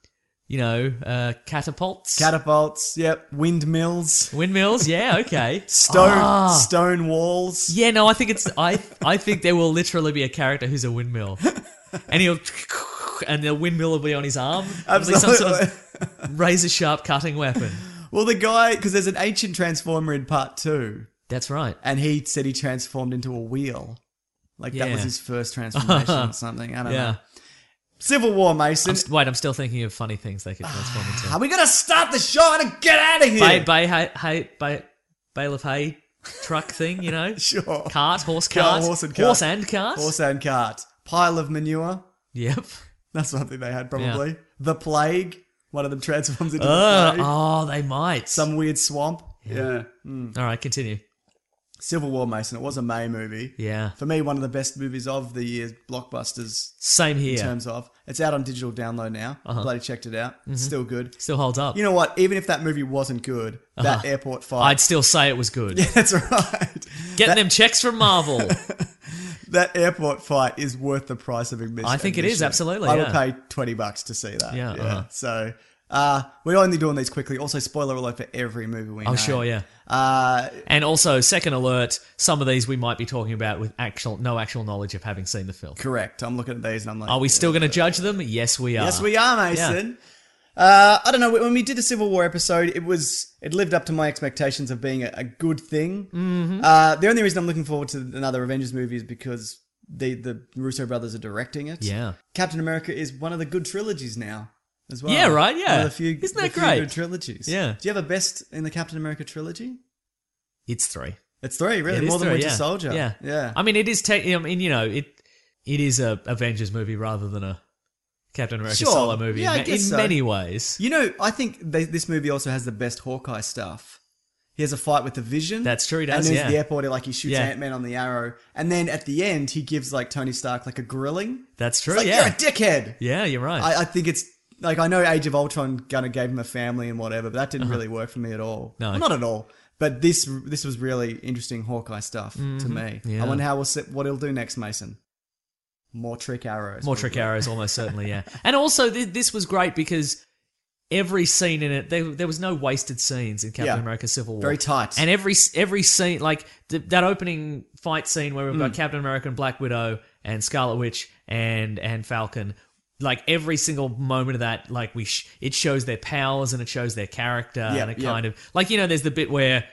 catapults. Catapults. Yep. Windmills. Windmills. Yeah. Okay. Stone walls. Yeah. No, I think it's. I think there will literally be a character who's a windmill, and and the windmill will be on his arm. It'll be some sort of razor sharp cutting weapon. Well, the guy, because there's an ancient Transformer in part 2, That's right. and he said he transformed into a wheel. Like that was Yeah. his first transformation or something. I don't Yeah. know. Civil War, Mason. I'm still thinking of funny things they could transform into. Are we going to start the show and get out of here? Hey, bale of hay truck thing, you know? Sure. Horse cart. Horse and cart. Horse and cart. Horse and cart. Pile of manure. Yep. That's one thing they had, probably. The plague. One of them transforms into the plague. Oh, they might. Some weird swamp. Yeah. All right, continue. Civil War, Mason. It was a May movie. Yeah. For me, one of the best movies of the year's blockbusters. Same here. In terms of. It's out on digital download now. Bloody checked it out. It's still good. Still holds up. You know what? Even if that movie wasn't good, that airport fight. I'd still say it was good. Yeah, that's right. Getting them checks from Marvel. That airport fight is worth the price of admission. I think it is, absolutely, I would yeah. pay $20 to see that. Yeah, So, we're only doing these quickly. Also, spoiler alert for every movie we know. Oh, sure, yeah. And also, second alert, some of these we might be talking about with no actual knowledge of having seen the film. Correct. I'm looking at these and I'm like... Are we still going to judge them? Yes, we are. Yes, we are, Mason. I don't know. When we did a Civil War episode, it lived up to my expectations of being a good thing. Mm-hmm. The only reason I'm looking forward to another Avengers movie is because the Russo brothers are directing it. Yeah. Captain America is one of the good trilogies now as well. Yeah, right, yeah. One of the few, Isn't that few great? good trilogies. Yeah. Do you have a best in the Captain America trilogy? It's 3. It's 3, really? It is More than 3, Winter yeah. Soldier. Yeah. Yeah. I mean, it is... it is a Avengers movie rather than a Captain America Sure. solo movie Yeah, I in guess so. many ways. You know, I think this movie also has the best Hawkeye stuff. He has a fight with the Vision. That's true, he does, And there's yeah. the airport, like he shoots Yeah. Ant-Man on the arrow. And then at the end, he gives like Tony Stark like a grilling. That's true, It's like, yeah. you're a dickhead. Yeah, you're right. I think it's, like, I know Age of Ultron kind of gave him a family and whatever, but that didn't really work for me at all. No. Well, not at all. But this was really interesting Hawkeye stuff to me. Yeah. I wonder what he'll do next, Mason. More trick arrows. More trick arrows, almost certainly, yeah. And also, this was great because every scene in it, there was no wasted scenes in Captain Yeah. America Civil War. Very tight. And every scene, like that opening fight scene where we've got Captain America and Black Widow and Scarlet Witch and Falcon, like every single moment of that, like it shows their powers and it shows their character and it kind of, like, you know, there's the bit where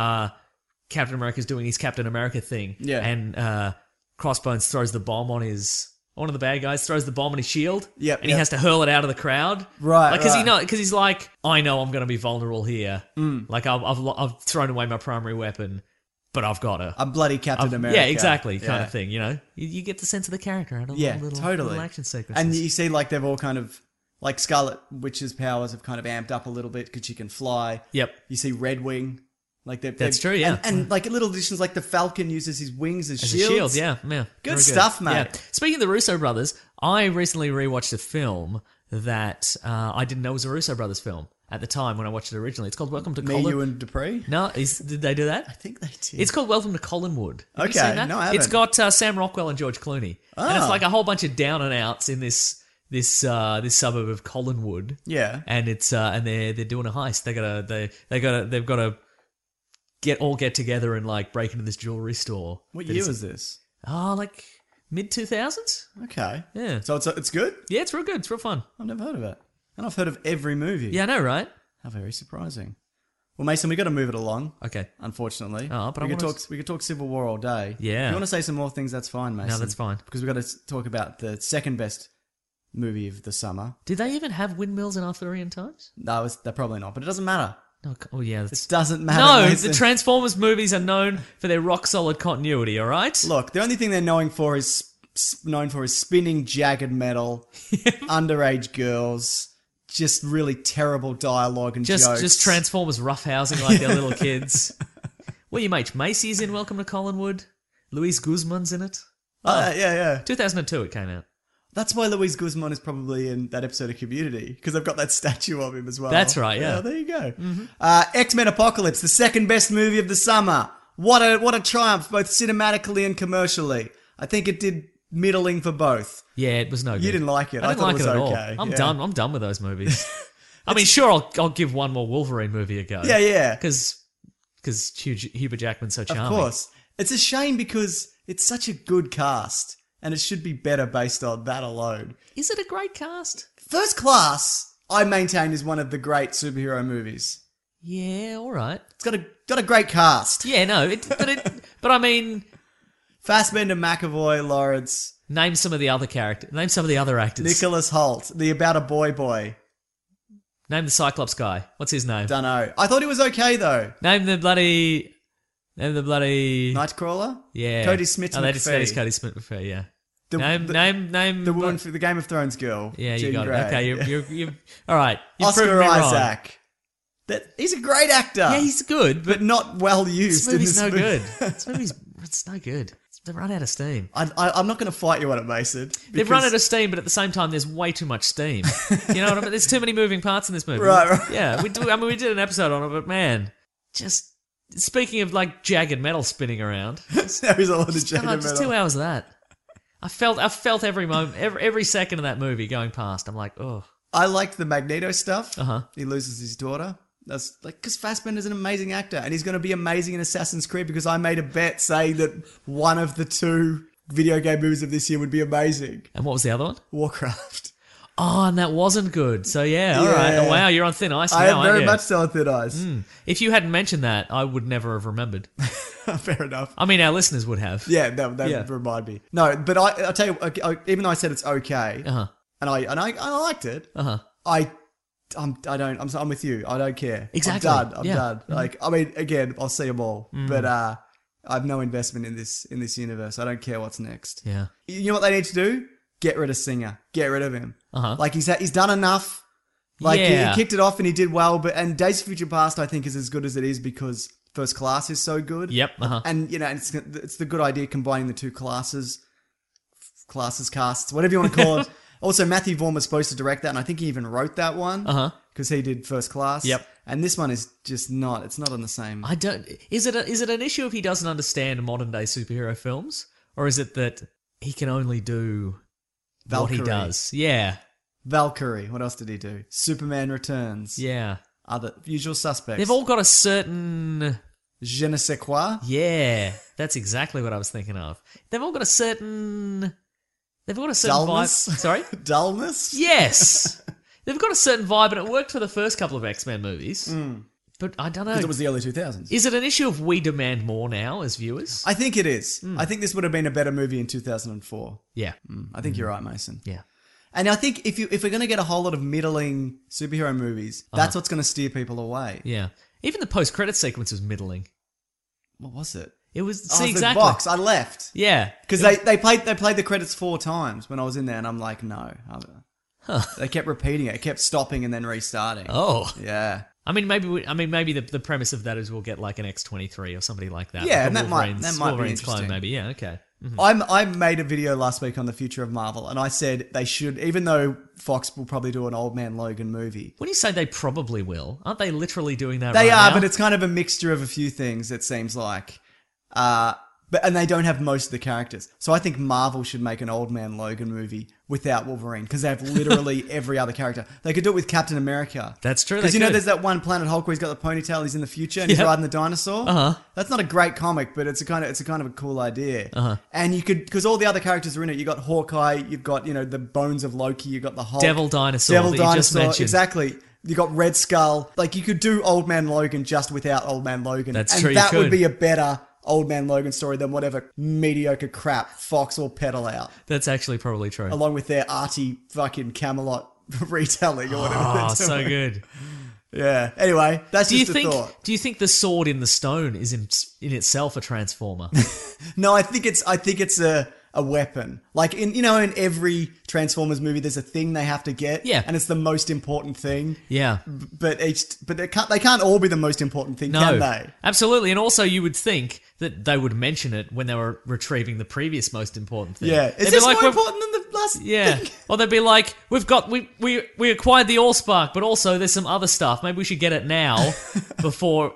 Captain America's doing his Captain America thing, and Crossbones throws the bomb on one of the bad guys throws the bomb on his shield, and he has to hurl it out of the crowd, Right, Like, because he's like, I know I'm going to be vulnerable here, like I've thrown away my primary weapon, but I've got to. A bloody Captain America. Yeah, exactly, kind of thing. You know, you get the sense of the character out of little action sequences, And you see, like, they've all kind of, like, Scarlet Witch's powers have kind of amped up a little bit because she can fly. Yep. You see Red Wing. Like That's true, yeah. And like little additions, like the Falcon uses his wings as As a shields. shield, yeah. Good Very stuff, mate. Yeah. Speaking of the Russo brothers, I recently rewatched a film that I didn't know was a Russo brothers film at the time when I watched it originally. It's called Welcome to Me, Colin. you, and Dupree. No, did they do that? I think they did. It's called Welcome to Collinwood. Have you Okay, seen that? no, I haven't. It's got Sam Rockwell and George Clooney, and it's like a whole bunch of down and outs in this suburb of Collinwood. Yeah. And it's and they're doing a heist. They've got to get together and like break into this jewelry store. What year was this? Oh, like mid 2000s. Okay. Yeah. So it's good? Yeah, it's real good. It's real fun. I've never heard of it. And I've heard of every movie. Yeah, I know, right? How very surprising. Well, Mason, we got to move it along. Okay. Unfortunately. Oh, but we I could wanna talk. We could talk Civil War all day. Yeah. If you want to say some more things, that's fine, Mason. No, that's fine. Because we got to talk about the second best movie of the summer. Did they even have windmills in Arthurian times? No, they're probably not, but it doesn't matter. No. Oh, yeah. It doesn't matter. No, Mason. the Transformers movies are known for their rock solid continuity. All right. Look, the only thing they're known for is spinning jagged metal, underage girls, just really terrible dialogue and jokes. Just Transformers roughhousing like they're little kids. William H. Macy's in Welcome to Collinwood. Luis Guzman's in it. Yeah. 2002 it came out. That's why Luis Guzman is probably in that episode of Community, because they've got that statue of him as well. That's right, yeah. There you go. X-Men Apocalypse, the second best movie of the summer. What a triumph, both cinematically and commercially. I think it did middling for both. Yeah, it was no good. You didn't like it. I didn't like thought it at was all. okay. I'm Yeah. done. I'm done with those movies. I mean, sure, I'll give one more Wolverine movie a go. Yeah. Because Hubert Jackman's so charming. Of course. It's a shame because it's such a good cast, and it should be better based on that alone. Is it a great cast? First Class, I maintain, is one of the great superhero movies. Yeah, all right. It's got a great cast. Yeah, no, but I mean, Fassbender, McAvoy, Lawrence, name some of the other characters. Name some of the other actors. Nicholas Hoult, the About a Boy. Name the Cyclops guy. What's his name? Dunno. I thought he was okay though. Name the bloody And the bloody Nightcrawler? yeah, Cody Smith Oh, that is McPhee. Cody Smith McPhee. Yeah. The- name The woman for the Game of Thrones girl. Yeah, you Jean got Grey. it. Okay, you're all right. You've Oscar proven me wrong. Isaac. He's a great actor. Yeah, he's good, but but not well used this movie's in no this movie. good. This movie's it's no good. They've run out of steam. I'm not going to fight you on it, Mason. They've run out of steam, but at the same time, there's way too much steam. You know what I mean? There's too many moving parts in this movie. Right. Yeah, we do. I mean, we did an episode on it, but man, just speaking of like jagged metal spinning around, There is a lot of just jagged metal. 2 hours of that. I felt every moment, every second of that movie going past. I'm like, oh, I liked the Magneto stuff. Uh-huh. He loses his daughter. That's like because Fassbender's an amazing actor, and he's going to be amazing in Assassin's Creed. Because I made a bet saying that one of the 2 video game movies of this year would be amazing. and what was the other one? Warcraft. Oh, and that wasn't good. So yeah, all right. Yeah. Oh, wow, you're on thin ice now, I am aren't very you? much so on thin ice. If you hadn't mentioned that, I would never have remembered. Fair enough. I mean, our listeners would have. Yeah, that Yeah. would remind me. No, but I'll tell you, even though I said it's okay, Uh-huh. and I liked it, Uh-huh. I'm with you. I don't care. Exactly. I'm done. I'm Yeah. done. Like, I mean, again, I'll see them all, but I have no investment in this universe. I don't care what's next. Yeah. You know what they need to do? Get rid of Singer. Get rid of him. Uh-huh. Like he's done enough. Like Yeah. he kicked it off and he did well. And Days of Future Past, I think, is as good as it is because First Class is so good. Yep. Uh-huh. And you know, it's the good idea combining the 2 casts, whatever you want to call it. Also, Matthew Vaughn was supposed to direct that, and I think he even wrote that one. Uh-huh. Because he did First Class. Yep. And this one is just not. It's not on the same. I don't. Is it an issue if he doesn't understand modern day superhero films, or is it that he can only do what he Valkyrie. does? Yeah. Valkyrie. What else did he do? Superman Returns. Yeah. Other Usual Suspects. They've all got a certain. Je ne sais quoi. Yeah, that's exactly what I was thinking of. They've all got a certain. They've got a certain Dullness. vibe. Sorry. Dullness. Yes. They've got a certain vibe, and it worked for the first couple of X-Men movies. But I don't know. Because it was the early 2000s. Is it an issue of we demand more now as viewers? I think it is. I think this would have been a better movie in 2004. Yeah. I think you're right, Mason. Yeah. And I think if we're going to get a whole lot of middling superhero movies, that's what's going to steer people away. Yeah. Even the post-credit sequence was middling. What was it? It was Oh, see the exactly. box. I left Yeah. because they played the credits 4 times when I was in there, and I'm like, no. They kept repeating it. It kept stopping and then restarting. Oh. Yeah. I mean, maybe the premise of that is we'll get like an X-23 or somebody like that. Yeah, Like a and that might be Wolverine's clone, interesting. maybe. Yeah. Okay. I made a video last week on the future of Marvel, and I said they should, even though Fox will probably do an Old Man Logan movie. When you say they probably will, aren't they literally doing that They right are, now? but it's kind of a mixture of a few things, it seems like. And they don't have most of the characters. So I think Marvel should make an Old Man Logan movie without Wolverine, because they have literally every other character. They could do it with Captain America. That's true. Because they you know could. there's that one Planet Hulk where he's got the ponytail, he's in the future, and he's Yep. riding the dinosaur. Uh-huh. That's not a great comic, but it's a kind of a cool idea. Uh-huh. And you could, because all the other characters are in it. You got Hawkeye, you've got, the bones of Loki, you've got the Hulk. Devil Dinosaur that you just mentioned. Exactly. You got Red Skull. Like, you could do Old Man Logan just without Old Man Logan. That's and true, you that would could. be a better Old Man Logan story than whatever mediocre crap Fox will peddle out, That's actually probably true. along with their arty fucking Camelot retelling or whatever. Oh, they're so doing. good. Yeah. Anyway, that's Do you just a thought. think the sword in the stone is in itself a transformer? No, I think it's a weapon. Like in every Transformers movie, there's a thing they have to get. Yeah. And it's the most important thing. Yeah. But they can't all be the most important thing, No. can they? Absolutely. And also you would think that they would mention it when they were retrieving the previous most important thing. Yeah. They'd Is be this like, more "We've- important than the last Yeah. thing? Or they'd be like, we acquired the Allspark, but also there's some other stuff. Maybe we should get it now before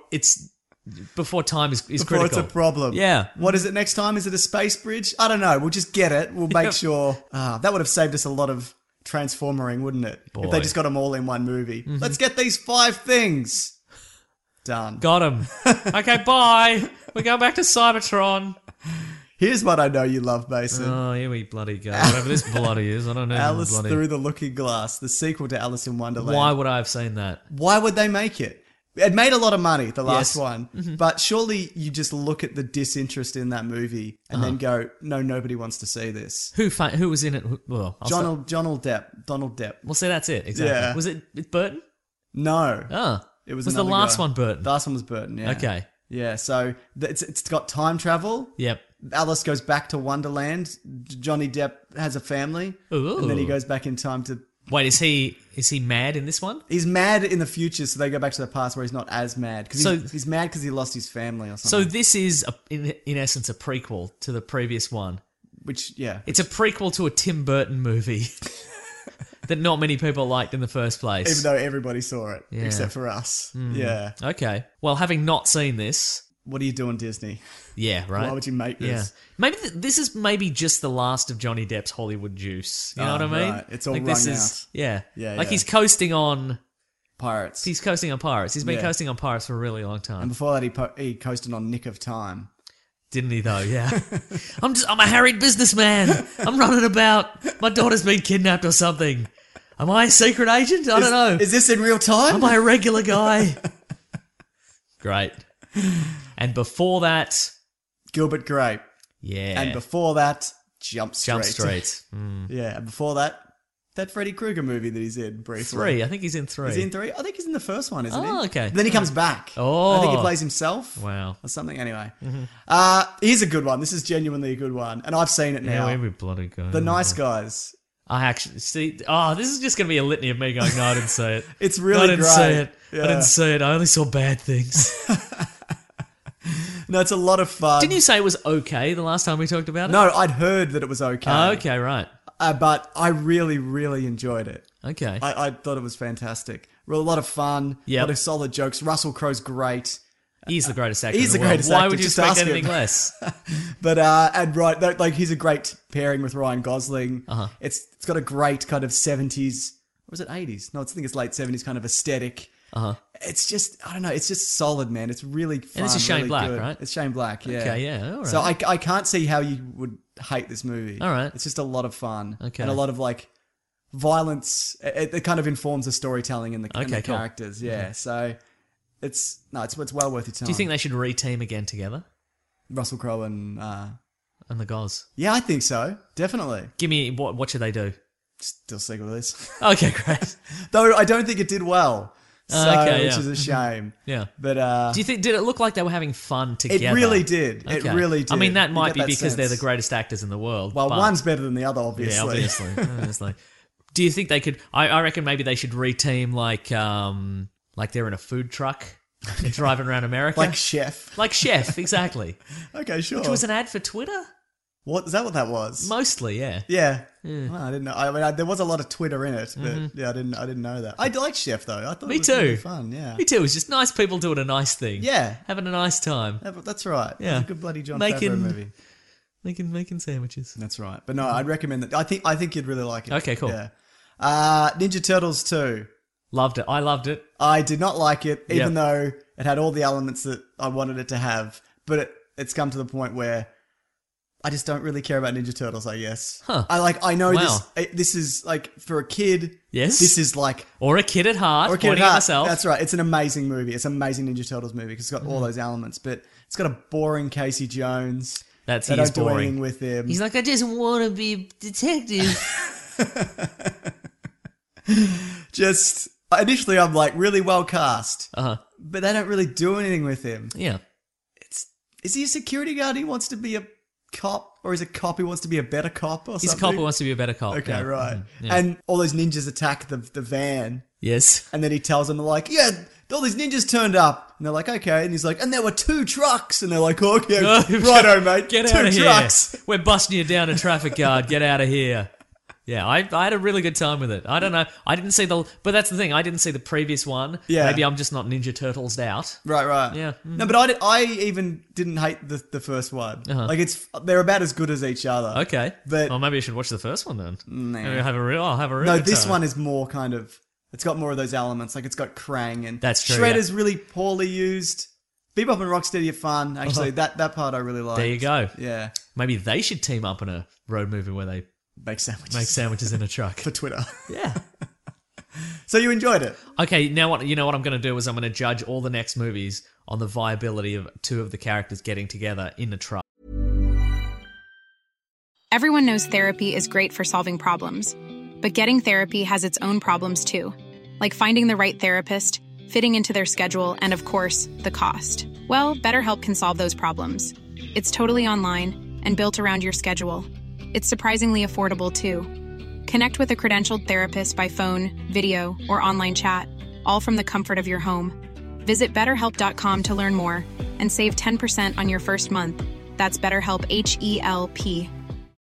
time is Before critical. it's a problem. Yeah. What is it next time? Is it a space bridge? I don't know. We'll just get it. We'll make Yep. sure. That would have saved us a lot of transformering, wouldn't it? If Boy. they just got them all in one movie. Let's get these 5 things. Done. Got him. Okay, bye. We're going back to Cybertron. Here's what I know you love, Mason. Oh, here we bloody go. Whatever this bloody is, I don't know. Alice bloody. Through the Looking Glass, the sequel to Alice in Wonderland. Why would I have seen that? Why would they make it? It made a lot of money, the last Yes. one. But surely you just look at the disinterest in that movie and then go, no, nobody wants to see this. Who was in it? Well, Donald Depp. Well, see, that's it. Exactly. Yeah. Was it Burton? No. Oh. It was the another last guy. one Burton? The last one was Burton, yeah. Okay. Yeah, so it's got time travel. Yep. Alice goes back to Wonderland. Johnny Depp has a family. Ooh. And then he goes back in time to... Wait, is he mad in this one? He's mad in the future, so they go back to the past where he's not as mad. Because he's mad because he lost his family or So something. this is, in essence, a prequel to the previous one. Which, yeah. It's a prequel to a Tim Burton movie that not many people liked in the first place. Even though everybody saw it, Yeah. except for us. Yeah. Okay. Well, having not seen this, What are you doing, Disney? yeah, right? Why would you make Yeah. this? Maybe this is maybe just the last of Johnny Depp's Hollywood juice. You know Oh, what I mean? right. It's all this wrung is, out. Yeah. Yeah, Like yeah. he's coasting on Pirates. Pirates. He's been Yeah. coasting on Pirates for a really long And time. before that, he coasted on Nick of Time. Didn't he though? Yeah. I'm a harried businessman. I'm running about. My daughter's been kidnapped or something. Am I a secret agent? I don't know. Is this in real time? Am I a regular guy? Great. And before that, Gilbert Grape. yeah. And before that, Jump Street. Jump Street. Yeah, and before that Freddy Krueger movie that he's in briefly. 3. I think he's in 3. Is he in 3? I think he's in the first one, isn't he? Oh, okay. Then he comes back. Oh. I think he plays himself. Wow. Or something. Anyway. Here's a good one. This is genuinely a good one. And I've seen it now. Yeah, we bloody go. The Nice Guys. I actually see. Oh, this is just going to be a litany of me going, no, I didn't see it. It's really I didn't great. see it. Yeah. I didn't see it. I only saw bad things. No, it's a lot of fun. Didn't you say it was okay the last time we talked about it? No, I'd heard that it was okay. Oh, okay, right. But I really, really enjoyed it. Okay. I thought it was fantastic. A lot of fun. Yep. A lot of solid jokes. Russell Crowe's great. He's the greatest actor He's in the the greatest world. Why actor, would you just expect ask him. anything less? But like he's a great pairing with Ryan Gosling. It's got a great kind of 70s, or was it 80s? No, I think it's late 70s kind of aesthetic. It's just, I don't know, it's just solid, man. It's really fun. And this is Shane really Black, good. right? It's Shane Black, yeah. Okay, yeah, all right. So I can't see how you would hate this movie. All right. It's just a lot of fun. Okay. And a lot of like violence. It kind of informs the storytelling and the Okay, cool. characters. Yeah. So it's well worth your time. Do you think they should re-team again together? Russell Crowe and And the Goz? yeah, I think so. Definitely. Give me, what should they do? Still sick with this. Okay, great. Though I don't think it did well. So, Okay, which yeah. is a shame. Yeah. But Do you think, did it look like they were having fun together? it really did. Okay. It really did. I mean, that You might get be that because they're the sense. greatest actors in the world. Well, but- one's better than the other, obviously. Yeah, obviously. Do you think they could? I reckon maybe they should re-team like they're in a food truck and driving around America, Like Chef. like Chef, exactly. Okay, sure. Which was an ad for Twitter, What is that? What that was? mostly. Yeah. Yeah. Well, I didn't know. I mean, there was a lot of Twitter in it, but yeah, I didn't know that. I like Chef though. I thought Me it was too. really fun. Yeah. Me too. It's just nice people doing a nice thing. Yeah. Having a nice time. That's right. Yeah. It's a good bloody John Making- Favreau movie. Making sandwiches. That's right. But no, I'd recommend that. I think you'd really like it. Okay, cool. Yeah. Ninja Turtles 2. Loved it. I loved it. I did not like it, even Yep. though it had all the elements that I wanted it to have. But it's come to the point where I just don't really care about Ninja Turtles, I guess. Huh. I know Wow. this is like for a kid. Yes. This is like Or a kid at heart. or a kid pointing at at heart. myself. That's right. It's an amazing movie. It's an amazing Ninja Turtles movie because it's got Mm-hmm. all those elements, but it's got a boring Casey Jones. That's They he is don't do boring. anything with him. He's like, I just want to be a detective. Just initially, I'm like really well cast, Uh huh. but they don't really do anything with him. Yeah. Is he a security guard? He wants to be a cop, or is a cop who wants to be a better cop, or He's a something? cop who wants to be a better cop. Okay, yeah. right. Mhm. Yeah. And all those ninjas attack the van, Yes. and then he tells them, they're like, yeah, all these ninjas turned up. And they're like, okay. And he's like, and there were 2 trucks. And they're like, okay, righto, mate. Get 2 out of trucks. here. We're busting you down, a traffic guard. Get out of here. Yeah, I had a really good time with it. I don't know. I didn't see but that's the thing. I didn't see the previous one. Yeah. Maybe I'm just not Ninja Turtles out. Right. Yeah. No, but I even didn't hate the first one. Uh-huh. Like they're about as good as each other. Okay. But well, maybe I should watch the first one then. Nah. Maybe I'll have a real no, good this time. one is more kind of. It's got more of those elements. Like it's got Krang and That's true, Shredder's really poorly used. Bebop and Rocksteady are fun. Actually, that part I really like. There you go. Yeah, Maybe they should team up in a road movie where they make sandwiches. make sandwiches in a truck. for Twitter. Yeah. So you enjoyed it? Okay, now what I'm going to do is I'm going to judge all the next movies on the viability of 2 of the characters getting together in a truck. Everyone knows therapy is great for solving problems, but getting therapy has its own problems too, like finding the right therapist, fitting into their schedule, and of course, the cost. Well, BetterHelp can solve those problems. It's totally online and built around your schedule. It's surprisingly affordable, too. Connect with a credentialed therapist by phone, video, or online chat, all from the comfort of your home. Visit BetterHelp.com to learn more and save 10% on your first month. That's BetterHelp, H-E-L-P.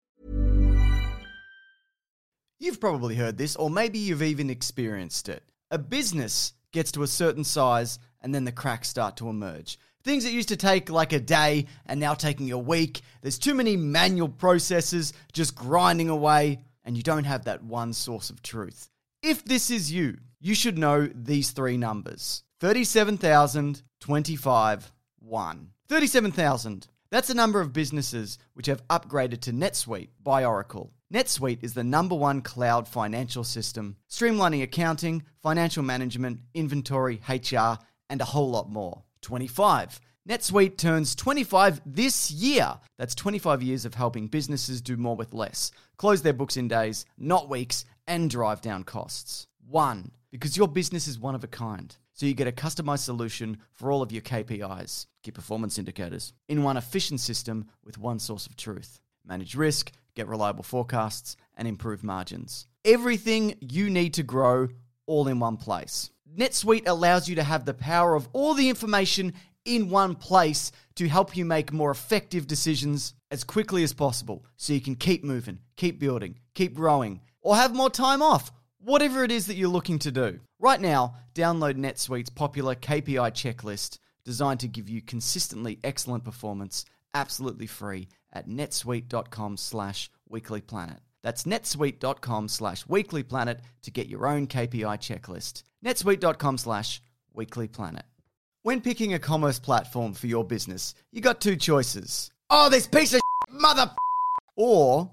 You've probably heard this, or maybe you've even experienced it. A business gets to a certain size, and then the cracks start to emerge. Things that used to take like a day and now taking a week. There's too many manual processes just grinding away, and you don't have that one source of truth. If this is you, you should know these three numbers. 37,000, 25, 1. 37,000. That's the number of businesses which have upgraded to NetSuite by Oracle. NetSuite is the #1 cloud financial system, streamlining accounting, financial management, inventory, HR, and a whole lot more. 25. NetSuite turns 25 this year. That's 25 years of helping businesses do more with less, close their books in days, not weeks, and drive down costs. 1. Because your business is one of a kind. So you get a customized solution for all of your KPIs, key performance indicators, in one efficient system with one source of truth. Manage risk, get reliable forecasts, and improve margins. Everything you need to grow, all in one place. NetSuite allows you to have the power of all the information in one place to help you make more effective decisions as quickly as possible, so you can keep moving, keep building, keep growing, or have more time off. Whatever it is that you're looking to do. Right now, download NetSuite's popular KPI checklist designed to give you consistently excellent performance, absolutely free at netsuite.com/weeklyplanet. That's netsuite.com/weeklyplanet to get your own KPI checklist. netsuite.com/weeklyplanet. When picking a commerce platform for your business, you got two choices. Oh, this piece of mother or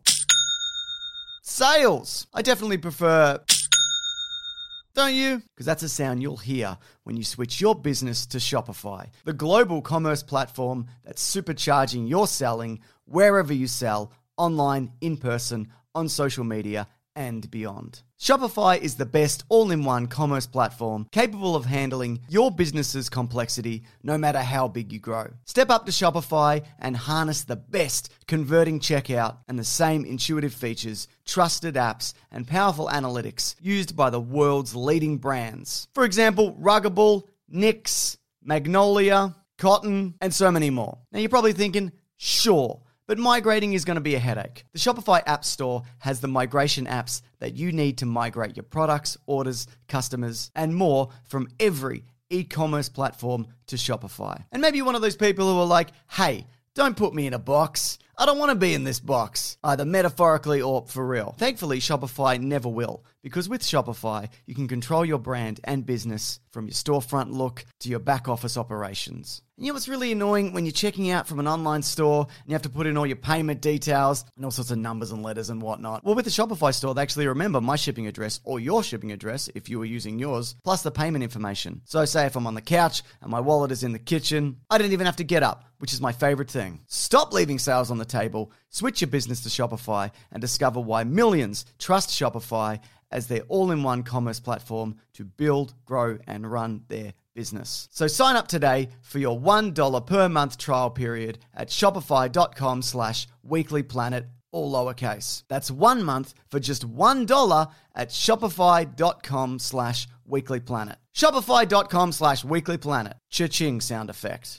sales. I definitely prefer, don't you? Because that's a sound you'll hear when you switch your business to Shopify, the global commerce platform that's supercharging your selling wherever you sell, online, in person, on social media, and beyond. Shopify is the best all-in-one commerce platform capable of handling your business's complexity no matter how big you grow. Step up to Shopify and harness the best converting checkout and the same intuitive features, trusted apps, and powerful analytics used by the world's leading brands. For example, Ruggable, NYX, Magnolia, Cotton, and so many more. Now you're probably thinking, sure, but migrating is going to be a headache. The Shopify App Store has the migration apps that you need to migrate your products, orders, customers, and more from every e-commerce platform to Shopify. And maybe you're one of those people who are like, hey, don't put me in a box. I don't want to be in this box, either metaphorically or for real. Thankfully, Shopify never will, because with Shopify, you can control your brand and business from your storefront look to your back office operations. And you know what's really annoying when you're checking out from an online store and you have to put in all your payment details and all sorts of numbers and letters and whatnot? Well, with the Shopify store, they actually remember my shipping address or your shipping address if you were using yours, plus the payment information. So say if I'm on the couch and my wallet is in the kitchen, I don't even have to get up, which is my favorite thing. Stop leaving sales on the table, switch your business to Shopify, and discover why millions trust Shopify as their all-in-one commerce platform to build, grow, and run their business. So sign up today for your $1 per month trial period at shopify.com/weeklyplanet, all lowercase. That's 1 month for just $1 at shopify.com/weeklyplanet. Shopify.com/weeklyplanet. Cha-ching sound effect.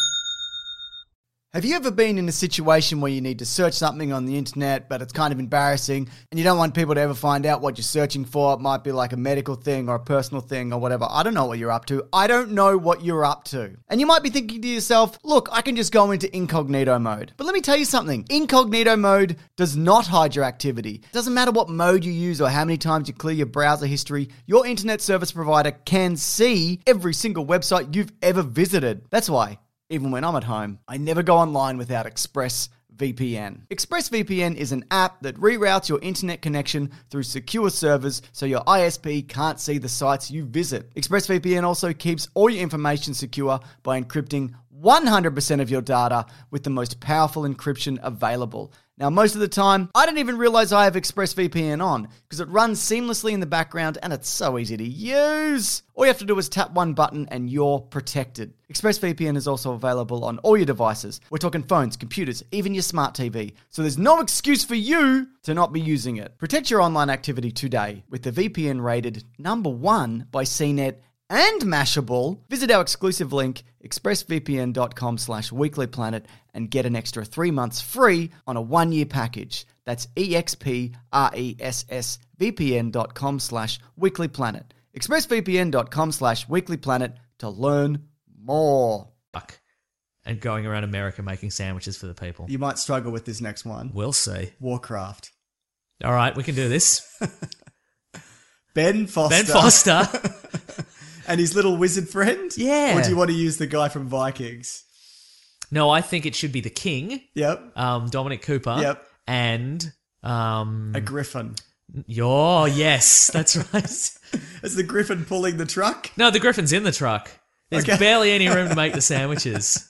Have you ever been in a situation where you need to search something on the internet, but it's kind of embarrassing and you don't want people to ever find out what you're searching for? It might be like a medical thing or a personal thing or whatever. I don't know what you're up to. I don't know what you're up to. And you might be thinking to yourself, look, I can just go into incognito mode. But let me tell you something. Incognito mode does not hide your activity. It doesn't matter what mode you use or how many times you clear your browser history. Your internet service provider can see every single website you've ever visited. That's why, even when I'm at home, I never go online without ExpressVPN. ExpressVPN is an app that reroutes your internet connection through secure servers so your ISP can't see the sites you visit. ExpressVPN also keeps all your information secure by encrypting 100% of your data with the most powerful encryption available. Now, most of the time, I don't even realize I have ExpressVPN on because it runs seamlessly in the background and it's so easy to use. All you have to do is tap one button and you're protected. ExpressVPN is also available on all your devices. We're talking phones, computers, even your smart TV. So there's no excuse for you to not be using it. Protect your online activity today with the VPN rated #1 by CNET and Mashable. Visit our exclusive link, expressvpn.com/weeklyplanet, and get an extra 3 months free on a 1-year package. That's expressvpn.com/weeklyplanet. expressvpn.com/weeklyplanet to learn more. And going around America making sandwiches for the people. You might struggle with this next one. We'll see. Warcraft. All right, we can do this. Ben Foster. Ben Foster. And his little wizard friend? Yeah. Or do you want to use the guy from Vikings? No, I think it should be the king. Yep. Dominic Cooper. Yep. And a griffin. Yes, that's right. Is the griffin pulling the truck? No, the griffin's in the truck. There's barely any room to make the sandwiches.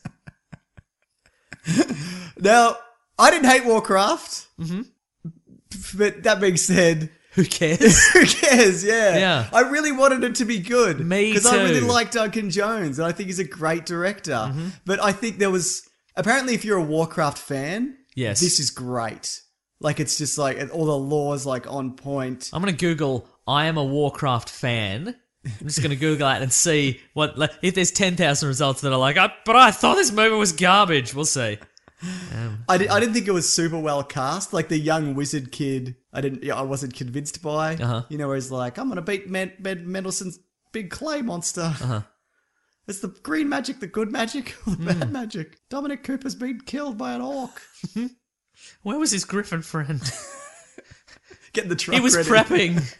Now, I didn't hate Warcraft. Mm-hmm. But that being said, who cares? Who cares? Yeah. Yeah. I really wanted it to be good. Me Because I really too. like Duncan Jones and I think he's a great director. But I think there was... Apparently, if you're a Warcraft fan, Yes. this is great. Like, it's just like... All the lore's like on point. I'm going to Google, I am a Warcraft fan. I'm just going to Google that and see what... Like, if there's 10,000 results that are like, but I thought this movie was garbage. We'll see. I didn't think it was super well cast. Like the young wizard kid, I wasn't convinced by. You know, where he's like, I'm gonna beat Mendelssohn's big clay monster. It's the green magic, the good magic, or the bad magic. Dominic Cooper's been killed by an orc. Where was his griffin friend? Getting the truck He was ready. prepping.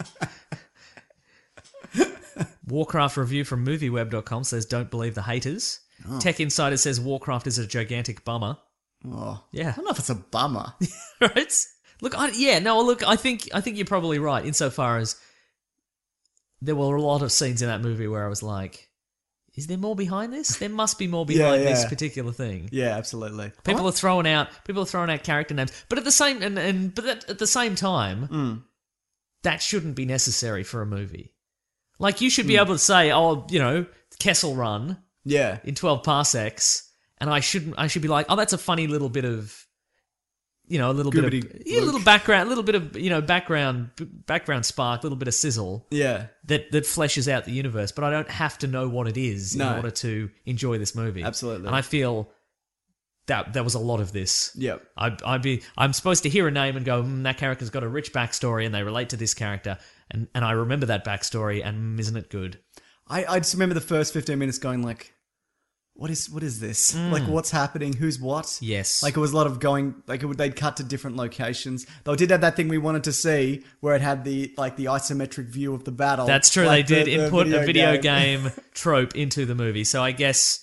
Warcraft review from movieweb.com says, don't believe the haters. Tech Insider says Warcraft is a gigantic bummer. Oh, Yeah. I don't know if it's a bummer. Right? Look, I think you're probably right insofar as there were a lot of scenes in that movie where I was like, is there more behind this? There must be more behind this particular thing. Yeah, absolutely. People are throwing out character names, but at the same at the same time, that shouldn't be necessary for a movie. Like you should be able to say, Kessel Run in 12 parsecs. And I should be like, oh, that's a funny little bit of, a little bit of a little background, a little bit of background spark, a little bit of sizzle. Yeah. That fleshes out the universe, but I don't have to know what it is in order to enjoy this movie. Absolutely. And I feel that there was a lot of this. Yep. I'm supposed to hear a name and go, that character's got a rich backstory and they relate to this character, and I remember that backstory, and isn't it good? I just remember the first 15 minutes going like, what is this? Like, what's happening? Who's what? Yes. Like, it was a lot of going, like, they'd cut to different locations. They did have that thing we wanted to see where it had the isometric view of the battle. That's true. Like they did the input a video game trope into the movie. So I guess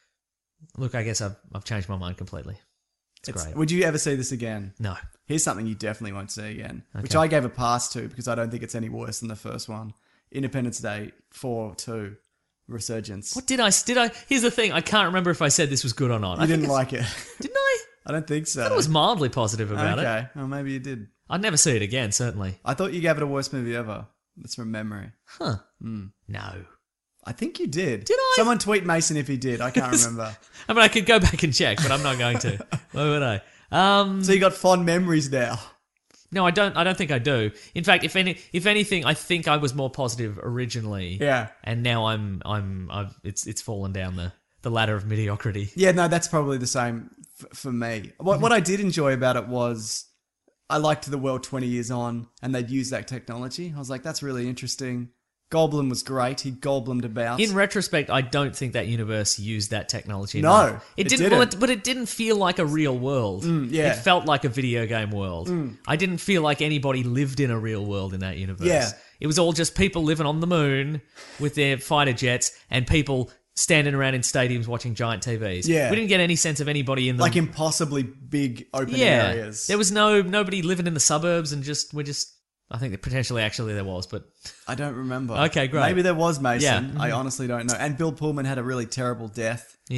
I've changed my mind completely. It's great. Would you ever see this again? No. Here's something you definitely won't see again, which I gave a pass to because I don't think it's any worse than the first one. Independence Day 4-2. Resurgence. What did I? Here's the thing. I can't remember if I said this was good or not. You didn't like it. Didn't I? I don't think so. I was mildly positive about it. Okay. Well, maybe you did. I'd never see it again, certainly. I thought you gave it a worst movie ever. That's from memory. Huh. No. I think you did. Did I? Someone tweet Mason if he did. I can't remember. I mean, I could go back and check, but I'm not going to. Why would I? So you got fond memories now. No, I don't. I don't think I do. In fact, if anything, I think I was more positive originally. Yeah. And now it's fallen down the ladder of mediocrity. Yeah, no, that's probably the same for me. What I did enjoy about it was I liked the world 20 years on and they'd use that technology. I was like, that's really interesting. Goblin was great. He goblined about. In retrospect, I don't think that universe used that technology. No, enough. it didn't. didn't. But it didn't feel like a real world. yeah. It felt like a video game world. I didn't feel like anybody lived in a real world in that universe. Yeah. It was all just people living on the moon with their fighter jets and people standing around in stadiums watching giant TVs. Yeah. We didn't get any sense of anybody in the like impossibly big open areas. There was nobody living in the suburbs, and I think that potentially actually there was, but I don't remember. Okay, great. Maybe there was, Mason. Yeah. I honestly don't know. And Bill Pullman had a really terrible death. yeah.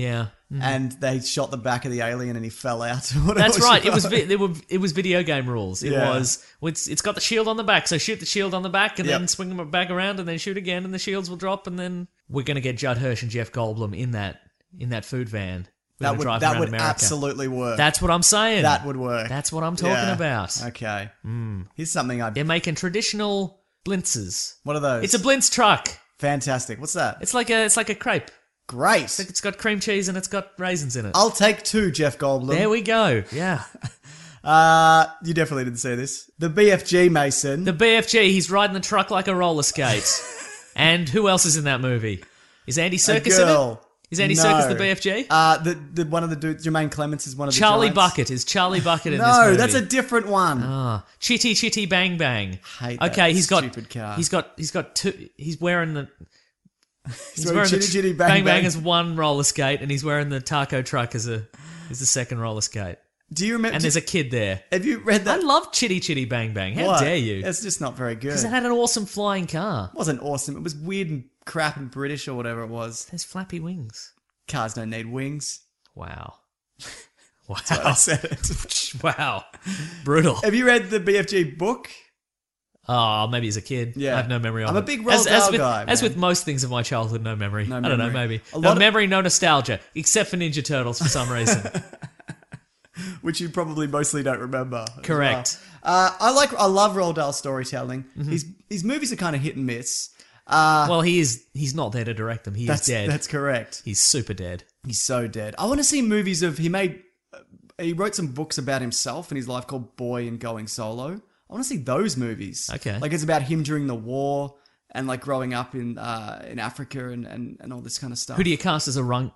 and they shot the back of the alien and he fell out. Or whatever That's right. she It was video game rules. Yeah. It's got the shield on the back, so shoot the shield on the back and Yep. then swing them back around and then shoot again and the shields will drop and then we're going to get Judd Hirsch and Jeff Goldblum in that food van. We're gonna drive That around would America. absolutely work. That's what I'm saying. That would work. That's what I'm talking Yeah. about. Okay. Here's something They're making traditional blintzes. What are those? It's a blintz truck. Fantastic. What's that? It's like a crepe. Great. It's got cream cheese and it's got raisins in it. I'll take 2, Jeff Goldblum. There we go. Yeah. You definitely didn't see this. The BFG, Mason. The BFG, he's riding the truck like a roller skate. And who else is in that movie? Is Andy A Serkis in girl. it? Is Andy No. Serkis the BFG? The one of the dudes, Jermaine Clements is one of the Charlie giants. Bucket. Is Charlie Bucket in this No, movie? that's a different one. Chitty Chitty Bang Bang. Hate that Okay, he's got stupid car. He's got two. He's wearing the. He's wearing Chitty Chitty Bang Bang Bang. as one roller skate, and he's wearing the taco truck as the second roller skate. Do you remember? And there's a kid there. have you read I that? love Chitty Chitty Bang Bang. How What? dare you? It's just not very good. Because it had an awesome flying car. It wasn't awesome. It was weird and crap and British or whatever it was. There's flappy wings. Cars don't need wings. Wow. Wow. I said it. Wow. Brutal. Have you read the BFG book? Oh, maybe as a kid. Yeah. I have no memory of it. I'm a big Roald Dahl guy, As man. with most things of my childhood, no memory. No I don't know, memory. maybe. A lot No of- memory, no nostalgia. Except for Ninja Turtles for some reason. Which you probably mostly don't remember. as Correct. well. I love Roald Dahl storytelling. Mm-hmm. His movies are kind of hit and miss. Well, he's not there to direct them. He is dead. That's correct. He's super dead. He's so dead. I want to see movies of he wrote some books about himself and his life called Boy and Going Solo. I want to see those movies. Okay. Like it's about him during the war and like growing up in Africa and all this kind of stuff. Who do you cast as a young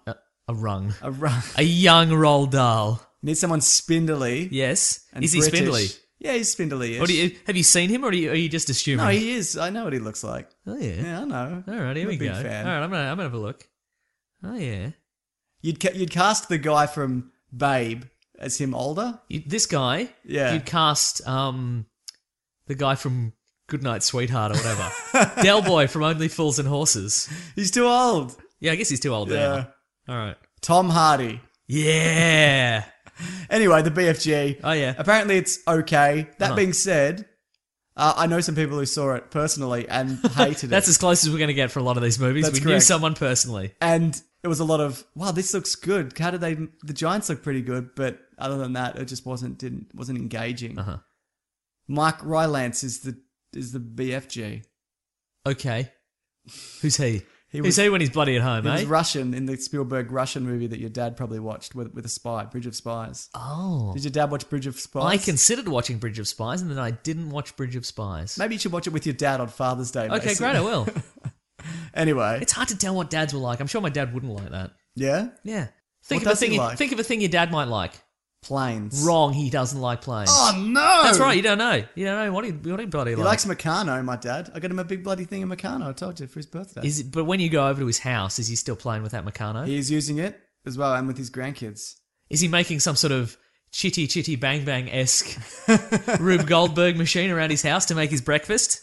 Roald Dahl? Need someone spindly. Yes. and Is he British. spindly? Yeah, he's spindly-ish. Or have you seen him, or are you just assuming? No, he is. I know what he looks like. Oh yeah. Yeah, I know. All right, here I'm we a big go. fan. All right, I'm gonna have a look. Oh yeah. You'd cast the guy from Babe as him older. This guy. Yeah. You'd cast the guy from Goodnight Sweetheart or whatever. Del Boy from Only Fools and Horses. He's too old. Yeah, I guess he's too old Yeah. now. All right. Tom Hardy. Yeah. Anyway, the BFG. Oh, yeah. Apparently it's okay. That Uh-huh. being said, I know some people who saw it personally and hated That's it. as close as we're going to get for a lot of these movies. That's we knew correct. someone personally. And it was a lot of, wow, this looks good. How did the Giants look pretty good, but other than that, it just wasn't engaging. Uh-huh. Mike Rylance is the BFG. Okay. Who's he? He Who's was- he when he's bloody at home, He eh? was Russian in the Spielberg Russian movie that your dad probably watched with a spy, Bridge of Spies. Oh. Did your dad watch Bridge of Spies? I considered watching Bridge of Spies, and then I didn't watch Bridge of Spies. Maybe you should watch it with your dad on Father's Day. Okay, Mason. great, I will. Anyway, It's hard to tell what dads were like. I'm sure my dad wouldn't like that. yeah, Yeah. What does he like? Think of a thing your dad might like. planes. Wrong, he doesn't like planes. Oh no, That's right, you don't know. You don't know what he bloody He like. likes Meccano, my dad. I got him a big bloody thing of Meccano. I told you for his birthday. But when you go over to his house, is he still playing with that Meccano? He's using it as well, and with his grandkids. Is he making some sort of chitty chitty bang bang esque Rube Goldberg machine around his house to make his breakfast?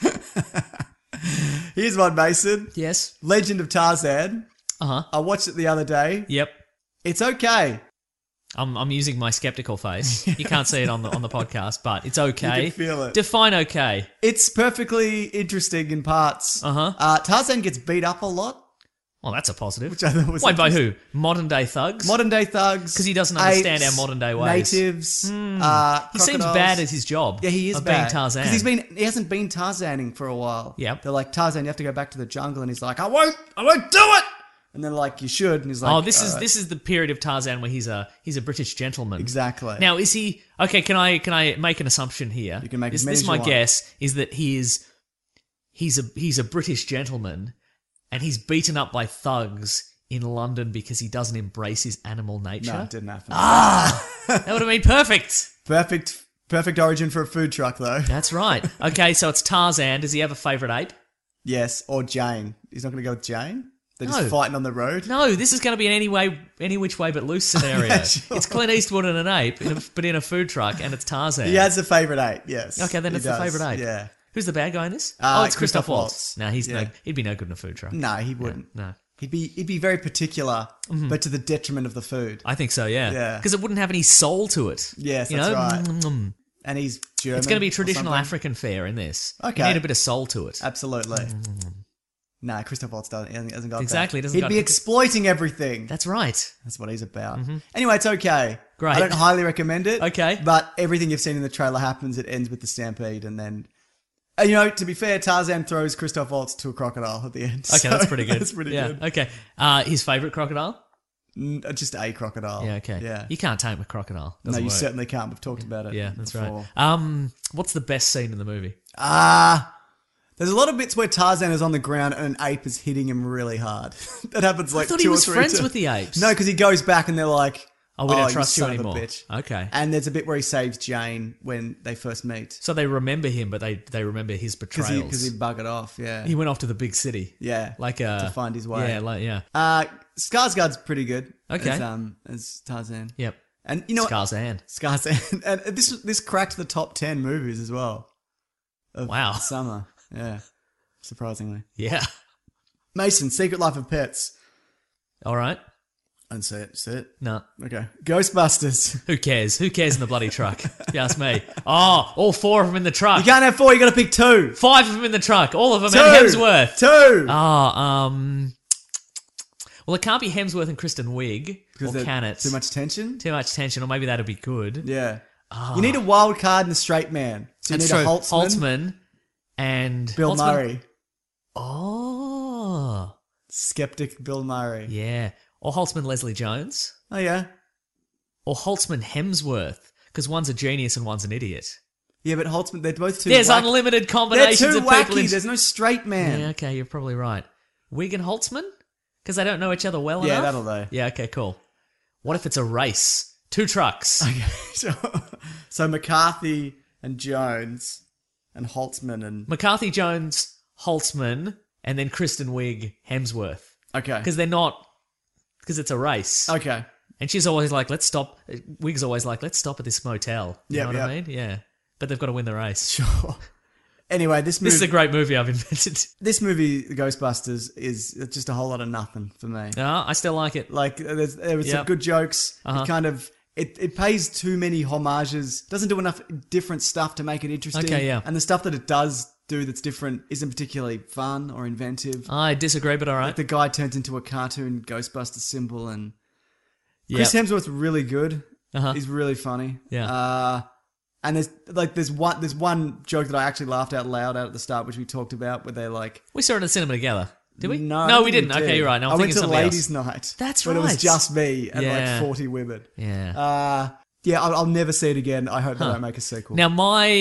Here's one, Mason. Yes. Legend of Tarzan. Uh huh. I watched it the other day. Yep. It's okay. I'm using my skeptical face. You can't see it on the podcast, but it's okay. You can feel it. Define okay. It's perfectly interesting in parts. Uh-huh. Tarzan gets beat up a lot. Well, that's a positive. Which I thought was Wait, by interesting. who? Modern day thugs? Modern day thugs. 'Cause he doesn't understand apes, our modern day ways. Natives. He seems crocodiles. bad at his job. Yeah, he is of bad. being Tarzan. Because he hasn't been Tarzaning for a while. Yep. They're like, Tarzan, you have to go back to the jungle, and he's like, I won't do it. And they're like, you should. And he's like, Oh, this "All right." is the period of Tarzan where he's a British gentleman. Exactly. Now, is he okay? Can I make an assumption here? You can make this. as many This as my you want. guess is that he's a British gentleman, and he's beaten up by thugs in London because he doesn't embrace his animal nature. No, it didn't happen. That would have been perfect. Perfect origin for a food truck, though. That's right. Okay, so it's Tarzan. Does he have a favourite ape? Yes, or Jane. He's not going to go with Jane? They're No. just fighting on the road? No, this is going to be an any which way but loose scenario. Sure. It's Clint Eastwood and an ape, but in a food truck, and it's Tarzan. He has a favourite ape, yes. Okay, then He it's does, the favourite ape. Yeah. Who's the bad guy in this? Christoph Christoph Waltz. Waltz. No, Yeah. he'd be no good in a food truck. No, he wouldn't. No. He'd be very particular, but to the detriment of the food. I think so, yeah. Yeah. Because it wouldn't have any soul to it. Yes, you that's know? right. Mm. And he's German. It's going to be or traditional something. African fare in this. Okay. You need a bit of soul to it. Absolutely. Nah, Christoph Waltz hasn't got Exactly, that. doesn't He'd got- be exploiting everything. That's right. That's what he's about. Anyway, it's okay. Great. I don't highly recommend it. Okay. But everything you've seen in the trailer happens. It ends with the stampede, and then, you know, to be fair, Tarzan throws Christoph Waltz to a crocodile at the end. Okay, that's pretty good. That's pretty yeah, good. Okay. His favourite crocodile? Just a crocodile. Yeah, okay. Yeah. You can't tame a crocodile. No, Doesn't you work. certainly can't. We've talked about it. Yeah, that's before. right. What's the best scene in the movie? There's a lot of bits where Tarzan is on the ground and an ape is hitting him really hard. That happens like I thought two he or was three friends times. with the apes. No, because he goes back and they're like, Oh, we don't trust you son of a anymore. bitch. Okay. And there's a bit where he saves Jane when they first meet. So they remember him, but they remember his Because betrayals. he buggered off, yeah. He went off to the big city. Yeah. Like to find his way. Yeah. Skarsgård's pretty good. Okay. As Tarzan. Yep. And you know what? Skarsgård. And this cracked the top 10 movies as well. Of Wow. Summer. Yeah. Surprisingly. Yeah. Mason, Secret Life of Pets. All right. I didn't see it. See it? No. Okay. Ghostbusters. Who cares? Who cares in the bloody truck? If you ask me. Oh, all 4 of them in the truck. You can't have 4, you gotta pick 2. 5 of them in the truck. All of them 2. and Hemsworth. 2. Well, it can't be Hemsworth and Kristen Wiig. Or there's can it? Too much tension? Too much tension, or maybe that'd be good. Yeah. You need a wild card and a straight man. So you That's need true. a Holtzman, and Bill Holtzman- Murray. Oh, Skeptic Bill Murray. yeah. Or Holtzman Leslie Jones. Oh, yeah. Or Holtzman Hemsworth, because one's a genius and one's an idiot. Yeah, but Holtzman, they're both too There's wacky. unlimited They're combinations too of people. wacky. There's no straight man. Yeah, okay, you're probably right. Wiig and Holtzman? Because they don't know each other well Yeah, enough? that'll do. Yeah, okay, cool. What if it's a race? 2 trucks. So McCarthy and Jones and Holtzman and... McCarthy, Jones, Holtzman, and then Kristen Wiig, Hemsworth. Okay. Because they're not... Because it's a race. Okay. And she's always like, let's stop... Wig's always like, let's stop at this motel. You know what I mean? Yeah. But they've got to win the race. Sure. Anyway, this movie... This is a great movie I've invented. This movie, Ghostbusters, is just a whole lot of nothing for me. No, I still like it. Like, there was some Yep. good jokes. Uh-huh. It kind of... It pays too many homages. Doesn't do enough different stuff to make it interesting. Okay, yeah. And the stuff that it does do that's different isn't particularly fun or inventive. I disagree, but all right. Like the guy turns into a cartoon Ghostbuster symbol, and Yep. Chris Hemsworth's really good. Uh-huh. He's really funny. Yeah. And there's one joke that I actually laughed out loud at the start, which we talked about, where they're like, We saw it in the cinema together. Did we? No, I No, don't we think didn't. did. Okay, you're right. No, I'm I went thinking to somebody ladies' else. night. That's when it was right. just me and Yeah. like 40 women. Yeah. Yeah, I'll never see it again. I hope they don't make a sequel. Now,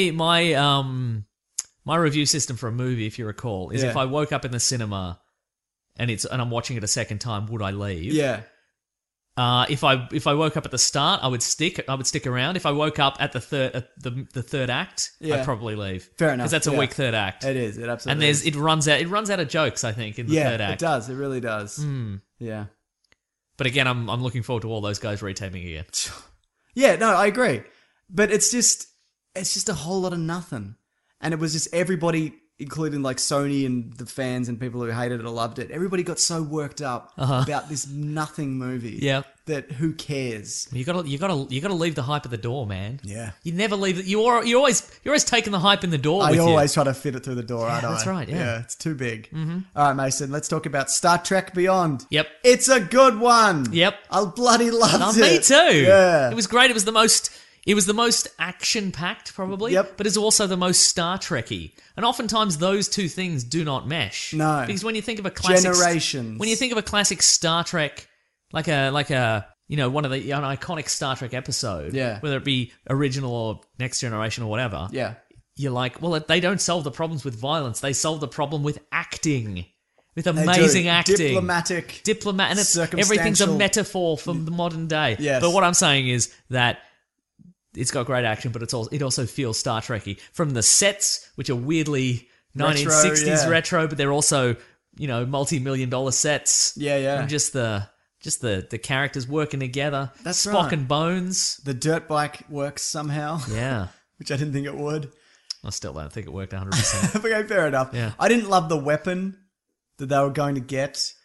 my review system for a movie, if you recall, is Yeah. if I woke up in the cinema and I'm watching it a second time, would I leave? Yeah. If I woke up at the start, I would stick around. If I woke up at the third act, Yeah. I'd probably leave. Fair enough, Because that's a yeah. weak third act. It is. It absolutely And is. it runs out of jokes, I think, in the third Yeah, act. it does. It really does. Hmm. Yeah. But again, I'm looking forward to all those guys retaping again. Yeah, no, I agree. But it's just a whole lot of nothing. And it was just everybody, including like Sony and the fans and people who hated it or loved it, everybody got so worked up about this nothing movie. Yeah. That who cares? You gotta leave the hype at the door, man. Yeah. You never leave it. You're always taking the hype in the door. I with always try to fit it through the door, aren't I? that's right, yeah. it's too big. Mm-hmm. All right, Mason, let's talk about Star Trek Beyond. Yep. It's a good one. Yep. I bloody loved Oh, it. me too. Yeah. It was great. It was the most action-packed, probably. Yep. But it's also the most Star Trek-y. And oftentimes those two things do not mesh. No. Because when you think of a classic... Generations. When you think of a classic Star Trek, like a one of an iconic Star Trek episode, Yeah. whether it be original or Next Generation or whatever, Yeah. you're like, well, they don't solve the problems with violence. They solve the problem with acting. With They do. amazing acting. Diplomatic. And it's everything's a circumstantial. metaphor for the modern day. Yes. But what I'm saying is that it's got great action, but it also feels Star Trek-y. From the sets, which are weirdly 1960s yeah. retro, but they're also, multi-million-dollar sets. Yeah, yeah. And just the characters working together. That's Spock right. and Bones. The dirt bike works somehow. Yeah. Which I didn't think it would. I still don't think it worked 100%. Okay, fair enough. Yeah. I didn't love the weapon that they were going to get.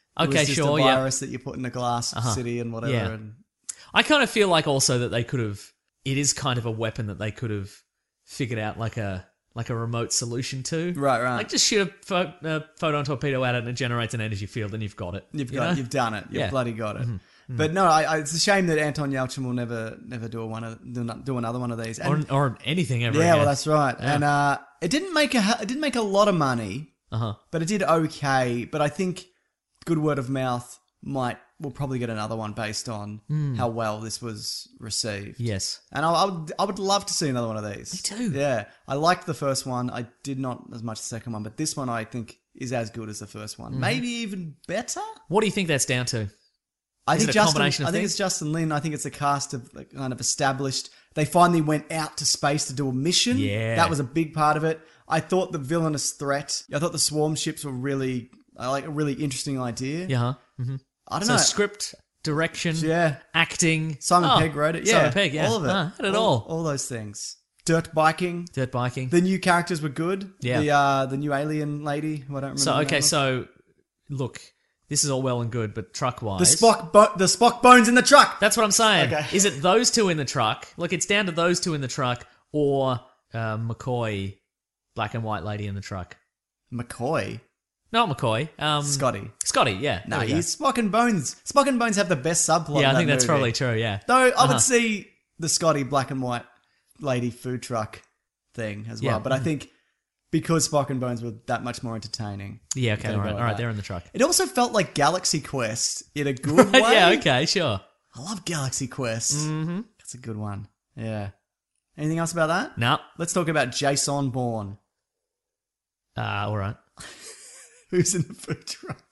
It was Okay, just sure, a yeah. virus that you put in a glass city and whatever. Yeah. And I kind of feel like also that they could have. It is kind of a weapon that they could have figured out like a remote solution to. Right. Like just shoot a photon torpedo at it and it generates an energy field and you've got it. You've you know? done it. You've Yeah. bloody got it. But no, it's a shame that Anton Yelchin will never do another one of these. And, or anything ever. yeah, again. well, that's right. And it didn't make a lot of money, but it did okay. But I think good word of mouth will probably get another one based on how well this was received. Yes. And I would love to see another one of these. Me too. Yeah, I liked the first one. I did not as much the second one, but this one I think is as good as the first one. Maybe even better. What do you think that's down to? I Is think it a combination of I think things? it's Justin Lin. I think it's a cast of like, kind of established. They finally went out to space to do a mission. Yeah. That was a big part of it. I thought the villainous threat. I thought the swarm ships were really like a really interesting idea. Yeah. I don't So know. script, direction, Yeah. acting. Simon Pegg wrote it. Yeah, Simon Pegg, yeah. all of it. Had it all. All those things. Dirt biking. Dirt biking. The new characters were good. Yeah. The new alien lady who I don't remember. So, the name okay, of. so, look, this is all well and good, but truck-wise... the Spock bones in the truck. That's what I'm saying. Okay. Is it those two in the truck? Look, it's down to those two in the truck, or McCoy, black and white lady in the truck. McCoy. Not McCoy. Scotty. Scotty, yeah. No, there we go. he's Spock and Bones. Spock and Bones have the best subplot. Yeah, in I think that that's movie. probably true, yeah. Though I would see the Scotty black and white lady food truck thing as well. Yeah. But I think because Spock and Bones were that much more entertaining. Yeah, okay, I'm gonna go all with right, that. they're in the truck. It also felt like Galaxy Quest in a good way. Yeah, okay, sure. I love Galaxy Quest. Mm-hmm. That's a good one. Yeah. Anything else about that? No. Let's talk about Jason Bourne, All right. who's in the food truck.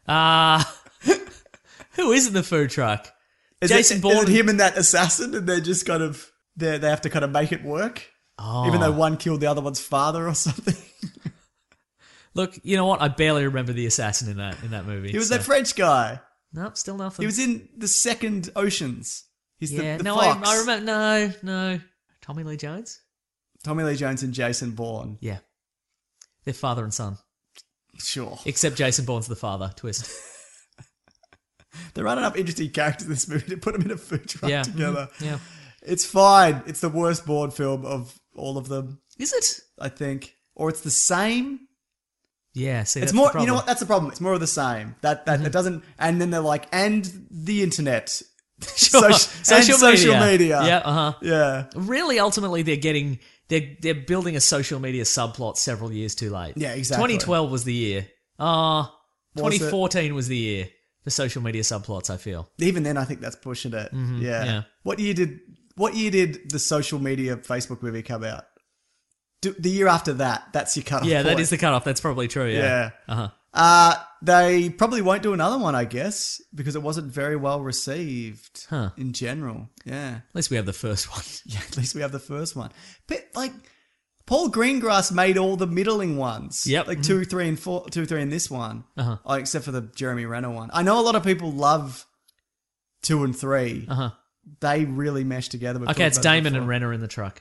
Who is in the food truck? Is Jason it, Bourne. Is it him and that assassin, and they're just kind of they have to kind of make it work, even though one killed the other one's father or something. Look, you know what? I barely remember the assassin in that movie. He was so- that French guy. Nope, still nothing. He was in the second Oceans. He's yeah, the no, fox. I remember. No. Tommy Lee Jones? Tommy Lee Jones and Jason Bourne. Yeah. They're father and son. Sure. Except Jason Bourne's the father. Twist. There aren't enough interesting characters in this movie to put them in a food truck Yeah. together. Yeah. It's fine. It's the worst Bourne film of all of them, Is it? I think. Or it's the same. Yeah, see, It's that's more, the you know problem. what? That's the problem. It's more of the same. That it doesn't, and then they're like, and the internet. Sure. Social media. Yeah, Yeah. Really, ultimately, they're building a social media subplot several years too late. Yeah, exactly. 2012 was the year. Was it? 2014 was the year for social media subplots, I feel. Even then, I think that's pushing it. yeah. What year did the social media Facebook movie come out? The year after that. That's your cutoff. Yeah, that point. is the cutoff. That's probably true, yeah. Yeah. They probably won't do another one, I guess, because it wasn't very well received in general. Yeah. At least we have the first one. Yeah, at least we have the first one. But like Paul Greengrass made all the middling ones. Yep. Like 2, 3, and 4, 2, 3 in this one. Except for the Jeremy Renner one. I know a lot of people love 2 and 3. They really mesh together. We've Okay, talked it's about it Damon and before. Renner in the truck.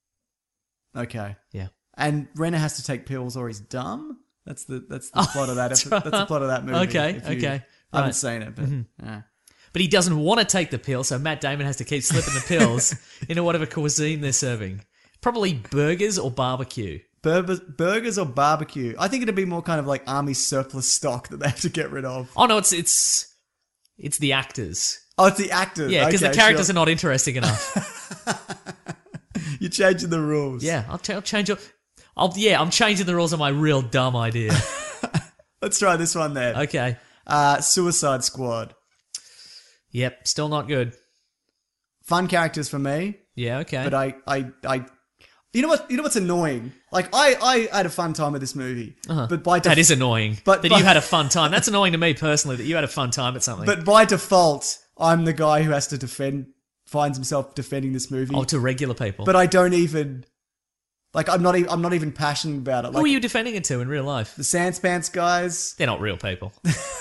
Okay. Yeah. And Renner has to take pills or he's dumb. That's the plot of that. That's the plot of that movie. Okay, if you okay. haven't Right. seen it, but yeah. But he doesn't want to take the pill, so Matt Damon has to keep slipping the pills into whatever cuisine they're serving. Probably burgers or barbecue. Burgers or barbecue? I think it'd be more kind of like army surplus stock that they have to get rid of. Oh no, it's the actors. Oh, it's the actors. Yeah, because Okay, the characters sure. are not interesting enough. You're changing the rules. Yeah, I'll change it. I'm changing the rules on my real dumb idea. Let's try this one then. Okay. Suicide Squad. Yep, still not good. Fun characters for me, Yeah, okay. but I. You know what's annoying? Like I had a fun time with this movie, but by that is annoying. but- that you had a fun time. That's annoying to me personally. That you had a fun time at something. But by default, I'm the guy who has to finds himself defending this movie. to regular people. But I don't even, like, I'm not even passionate about it. who Like are you defending it to in real life? the Sanspants guys. They're not real people.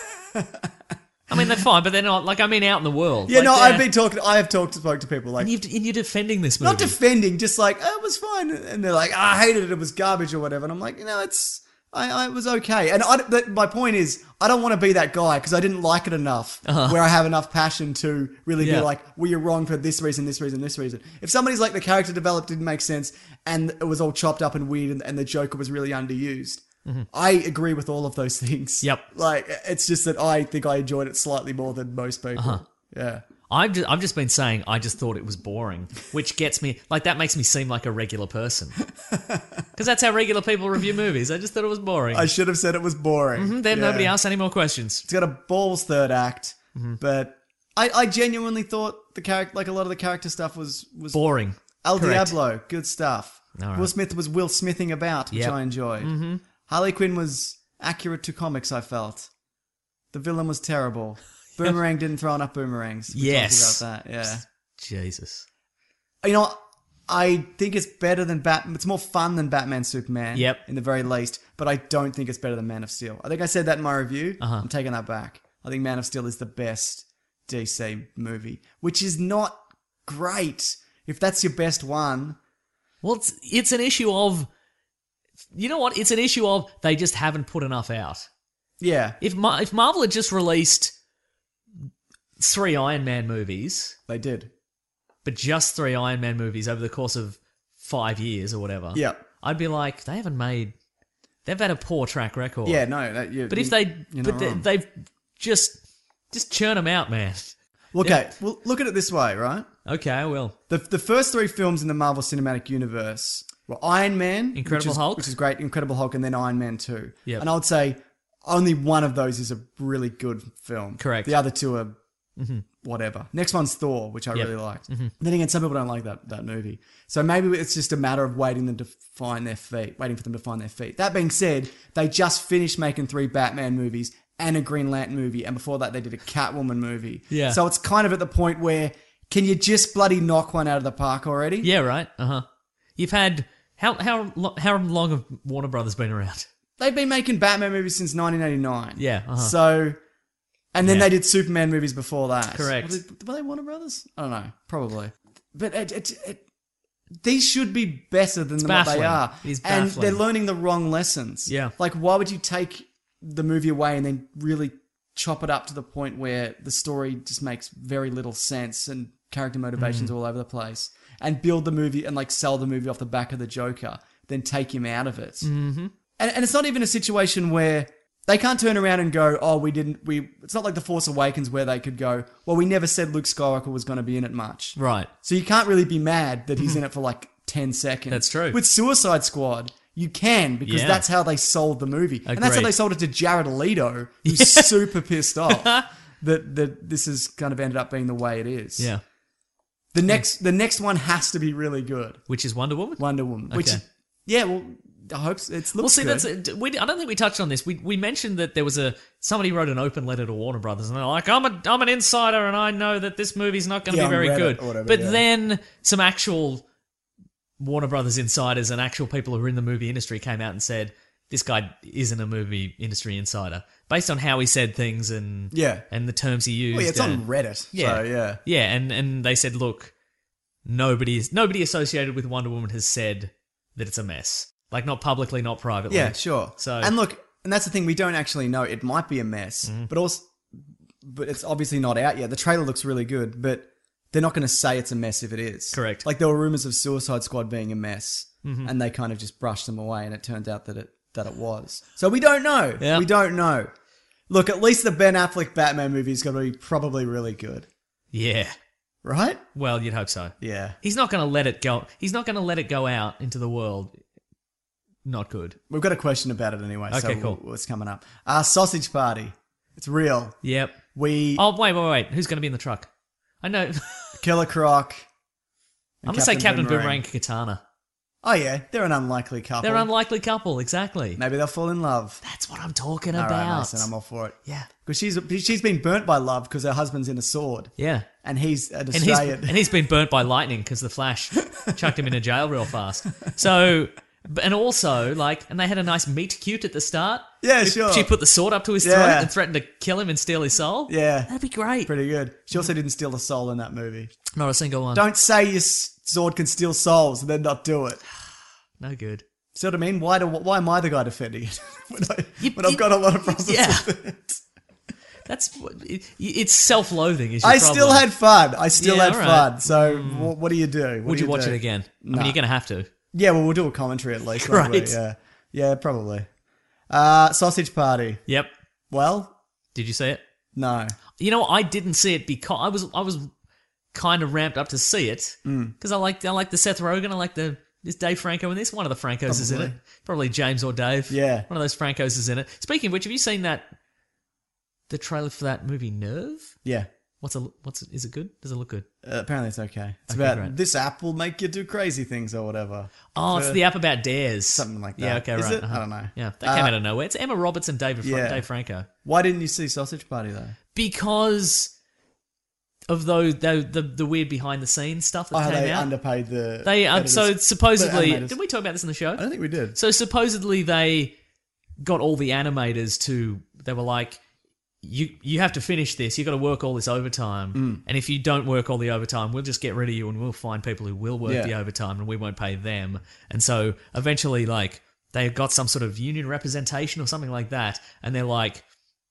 I mean, they're fine, but they're not. Like, I mean, out in the world. Yeah, Like, no, they're- I have spoke to people like, And you're defending this movie. not defending, just like, oh, it was fine. And they're like, I hated it, it was garbage or whatever. And I'm like, it's I was okay. And my point is, I don't want to be that guy because I didn't like it enough where I have enough passion to really be like, well, you're wrong for this reason, this reason, this reason. If somebody's like, the character developed didn't make sense and it was all chopped up and weird and the Joker was really underused, I agree with all of those things. Yep. Like, it's just that I think I enjoyed it slightly more than most people. Yeah. I've just been saying I just thought it was boring, which gets me, like, that makes me seem like a regular person. Because that's how regular people review movies. I just thought it was boring. I should have said it was boring. Then nobody asked any more questions. It's got a balls third act, but I genuinely thought the character, like a lot of the character stuff was Boring. El Correct. Diablo, good stuff. All right. Will Smith was Will Smithing about, which Yep. I enjoyed. Harley Quinn was accurate to comics, I felt. The villain was terrible. Boomerang didn't throw enough boomerangs. We Yes. talked about that, yeah. Jesus. You know, I think it's better than Batman. It's more fun than Batman Superman. Yep. In the very least. But I don't think it's better than Man of Steel. I think I said that in my review. Uh-huh. I'm taking that back. I think Man of Steel is the best DC movie, which is not great. If that's your best one. Well, it's an issue of, you know what? It's an issue of they just haven't put enough out. Yeah. If Marvel had just released 3 Iron Man movies, They did. but just 3 Iron Man movies over the course of 5 years or whatever, Yeah. I'd be like, they've had a poor track record. Yeah, no. But if they've just churn them out, man. Okay, well, look at it this way, right? Okay, I will. The first 3 films in the Marvel Cinematic Universe were Iron Man, Incredible Hulk. which is great, Incredible Hulk, and then Iron Man 2. Yep. And I would say only one of those is a really good film. Correct. The other 2 are whatever. Next one's Thor, which I Yep. really liked. Then again, some people don't like that movie. So maybe it's just a matter of waiting for them to find their feet. That being said, they just finished making 3 Batman movies and a Green Lantern movie, and before that they did a Catwoman movie. Yeah. So it's kind of at the point where, can you just bloody knock one out of the park already? Yeah, right. You've had how long have Warner Brothers been around? They've been making Batman movies since 1989. Yeah. So, and then Yeah. they did Superman movies before that. Correct. Were they Warner Brothers? I don't know. Probably. But these should be better than what they baffling. are. It is and baffling. they're learning the wrong lessons. Yeah. Like, why would you take the movie away and then really chop it up to the point where the story just makes very little sense and character motivations all over the place, and build the movie and like sell the movie off the back of the Joker, then take him out of it? Mm-hmm. And it's not even a situation where they can't turn around and go, oh, it's not like The Force Awakens where they could go, well, we never said Luke Skywalker was going to be in it much. Right. So you can't really be mad that he's in it for like 10 seconds. That's true. With Suicide Squad, you can, because Yeah. that's how they sold the movie. And that's how Agreed. they sold it to Jared Leto, who's super pissed off that this has kind of ended up being the way it is. Yeah. The next one has to be really good. Which is Wonder Woman? Wonder Woman. Which, Okay. yeah, well, I hope so. It looks Well, see, good. I don't think we touched on this. We mentioned that there was somebody wrote an open letter to Warner Brothers, and they're like, I'm an insider, and I know that this movie's not going to Yeah, be very on Reddit good. or whatever, but yeah. then some actual Warner Brothers insiders and actual people who are in the movie industry came out and said, this guy isn't a movie industry insider, based on how he said things and the terms he used. Well, yeah, it's on and- Reddit. Yeah, So, yeah. yeah, and they said, look, nobody associated with Wonder Woman has said that it's a mess. Like, not publicly, not privately. Yeah, sure. So- and look, and that's the thing, we don't actually know. It might be a mess, Mm-hmm. but it's obviously not out yet. The trailer looks really good, but they're not going to say it's a mess if it is. Correct. Like, there were rumors of Suicide Squad being a mess, and they kind of just brushed them away, and it turned out that it was. So we don't know. Yeah. We don't know. Look, at least the Ben Affleck Batman movie is going to be probably really good, Yeah. right? Well, you'd hope so. Yeah. He's not going to let it go. He's not going to let it go out into the world. Not good. We've got a question about it anyway. Okay, so cool. What's coming up? Sausage Party. It's real. Yep. Oh, Wait. Who's going to be in the truck? I know. Killer Croc. I'm going to say Captain Boomerang and Katana. Oh yeah, they're an unlikely couple. They're an unlikely couple, exactly. Maybe they'll fall in love. That's what I'm talking All about. right, Mason, I'm all for it. Yeah. Because she's been burnt by love because her husband's in a sword, Yeah. and he's an And Australian. he's been burnt by lightning because the Flash chucked him into jail real fast. So, and also, and they had a nice meet cute at the start. Yeah, sure. She put the sword up to his throat Yeah. and threatened to kill him and steal his soul. Yeah, That'd be great. pretty good. She also didn't steal a soul in that movie. Not a single one. Don't say your sword can steal souls and then not do it. No good. See what I mean? Why am I the guy defending it? but I've got a lot of problems with it. It's self-loathing. Is your I problem. still had fun. All right. fun. So what do you do? Would you watch it again? I mean, you're going to have to. Yeah, well, we'll do a commentary at least. won't we? Great. Yeah, probably. Sausage Party. Yep. Well, Did you see it? no. You know, I didn't see it because I was kind of ramped up to see it because I like the Seth Rogen. I like is Dave Franco in this? One of the Francos is in it. Probably James or Dave. Yeah. One of those Francos is in it. Speaking of which, have you seen the trailer for that movie Nerve? Yeah. Is it good? Does it look good? Apparently it's okay. It's Okay, about great. this app will make you do crazy things or whatever. Oh, it's the app about dares. Something like that. Yeah, okay, Is right. it? I don't know. Yeah, that came out of nowhere. It's Emma Roberts and Dave Franco. Why didn't you see Sausage Party though? Because of the weird behind the scenes stuff that How came they out. underpaid the So editors. supposedly, The animators. did we talk about this in the show? I don't think we did. So supposedly they got all the animators to. They were like, you have to finish this. You got to work all this overtime, and if you don't work all the overtime, we'll just get rid of you, and we'll find people who will work the overtime, and we won't pay them. And so eventually, like they got some sort of union representation or something like that, and they're like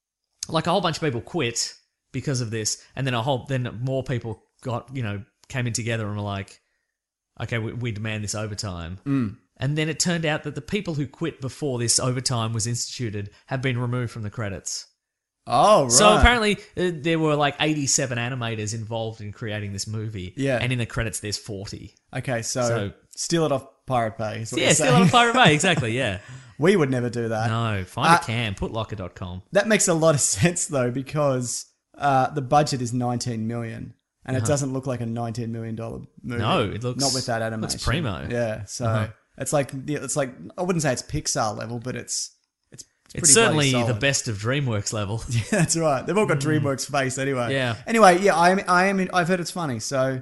a whole bunch of people quit because of this, and then more people came in together and were like, okay, we demand this overtime. And then it turned out that the people who quit before this overtime was instituted have been removed from the credits. Oh, right. So apparently there were like 87 animators involved in creating this movie. Yeah. And in the credits there's 40. Okay, so steal it off Pirate Bay. Is what you're Still saying. on Pirate Bay, exactly, yeah. We would never do that. No, find a cam, putlocker.com. That makes a lot of sense though, because the budget is $19 million, and it doesn't look like a $19 million movie. No, it looks not with that animation. looks primo. Yeah, so it's like I wouldn't say it's Pixar level, but it's It's pretty certainly bloody the solid. best of DreamWorks level. Yeah, that's right. They've all got DreamWorks face anyway. Yeah. Anyway, yeah, I've heard it's funny, so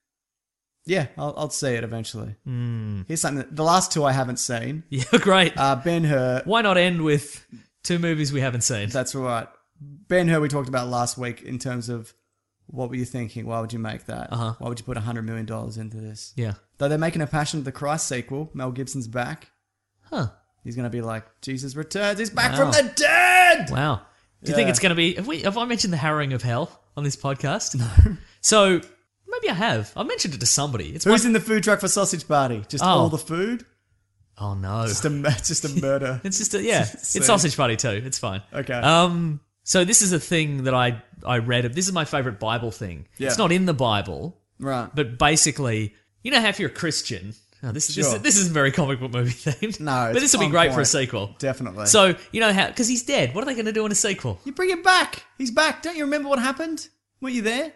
yeah, I'll see it eventually. Here's something. The last two I haven't seen. Yeah, great. Ben-Hur. Why not end with two movies we haven't seen? That's right. Ben-Hur we talked about last week in terms of what were you thinking? Why would you make that? Why would you put $100 million into this? Yeah. Though they're making a Passion of the Christ sequel. Mel Gibson's back. Huh. He's going to be like, Jesus returns. He's back Wow. from the dead. Wow. Do you think Yeah. it's going to be... Have I mentioned the harrowing of hell on this podcast? No. So, maybe I have. I mentioned it to somebody. It's Who's in the food truck for Sausage Party? Just all the food? Oh, no. It's just a murder. It's just it's Same. Sausage Party too. It's fine. Okay. So this is a thing that I read. This is my favorite Bible thing. Yeah. It's not in the Bible, Right. but basically, you know how if you're a Christian... Oh, this Sure. isn't very comic book movie themed. No, but it's this will be on great for a point. sequel. Definitely. So, you know how... Because he's dead. What are they going to do in a sequel? You bring him back. He's back. Don't you remember what happened? Weren't you there?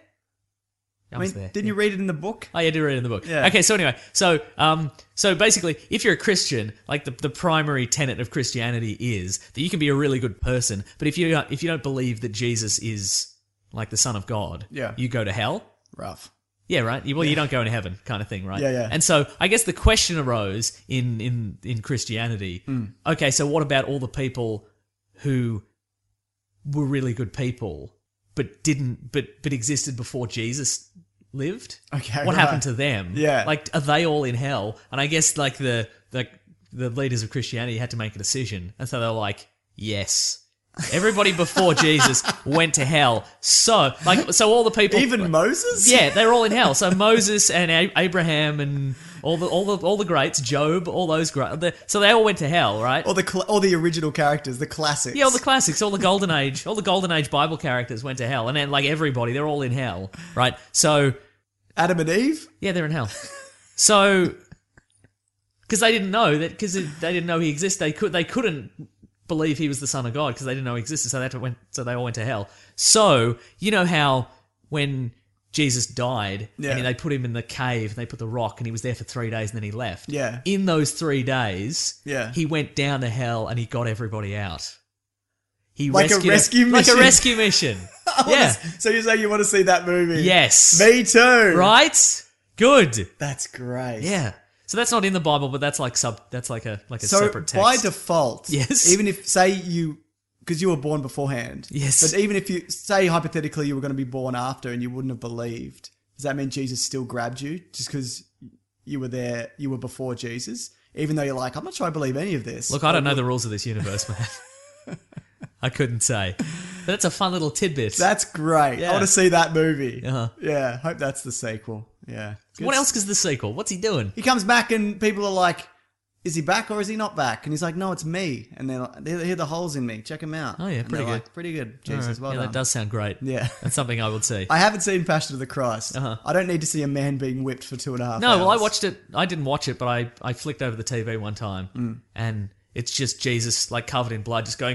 I was there. Didn't you read it in the book? Oh, yeah, I did read it in the book. Yeah. Okay, so anyway, so basically, if you're a Christian, like the primary tenet of Christianity is that you can be a really good person, but if you don't believe that Jesus is like the Son of God, Yeah. you go to hell. Rough. Yeah, right. You don't go into heaven, kind of thing, right? Yeah, yeah. And so I guess the question arose in Christianity. Okay, so what about all the people who were really good people, but existed before Jesus lived? Okay, what right. happened to them? Yeah. like are they all in hell? And I guess like the leaders of Christianity had to make a decision, and so they were like, yes. Everybody before Jesus went to hell. So all the people, Even Moses? yeah, they're all in hell. So Moses and Abraham and all the greats, Job, all those greats. So they all went to hell, right? All the original characters, the classics. Yeah, all the classics, all the golden age Bible characters went to hell, and then like everybody, they're all in hell, right? So Adam and Eve? yeah, they're in hell. So because they didn't know that, because they didn't know he existed, they couldn't believe he was the Son of God because they didn't know he existed, so they all went to hell. So you know how when Jesus died Yeah. and they put him in the cave and they put the rock and he was there for 3 days and then he left. Yeah. In those 3 days, Yeah. he went down to hell and he got everybody out. He Like a rescued rescue like a mission. rescue mission. Yeah. So you're saying you want to see that movie? Yes. Me too. Right? Good. That's great. Yeah. So that's not in the Bible, but that's like a So separate text. by default, Yes. even if, say because you were born beforehand. Yes. But even if you, say hypothetically you were going to be born after and you wouldn't have believed, does that mean Jesus still grabbed you just because you were there, you were before Jesus? even though you're like, I'm not sure I believe any of this. Look, I don't know the rules of this universe, man. I couldn't say. But it's a fun little tidbit. That's great. Yeah. I want to see that movie. Uh-huh. Yeah, hope that's the sequel. Yeah. What else is the sequel? What's he doing? He comes back and people are like, is he back or is he not back? And he's like, no, it's me. And they're like, they hear the holes in me. Check him out. Oh, yeah, And pretty they're good. like, pretty good. All Jesus, right. well Yeah, done. that does sound great. Yeah. That's something I would see. I haven't seen Passion of the Christ. Uh-huh. I don't need to see a man being whipped for 2.5 hours. No, well, I watched it. I didn't watch it, but I flicked over the TV one time, and it's just Jesus, like, covered in blood, just going,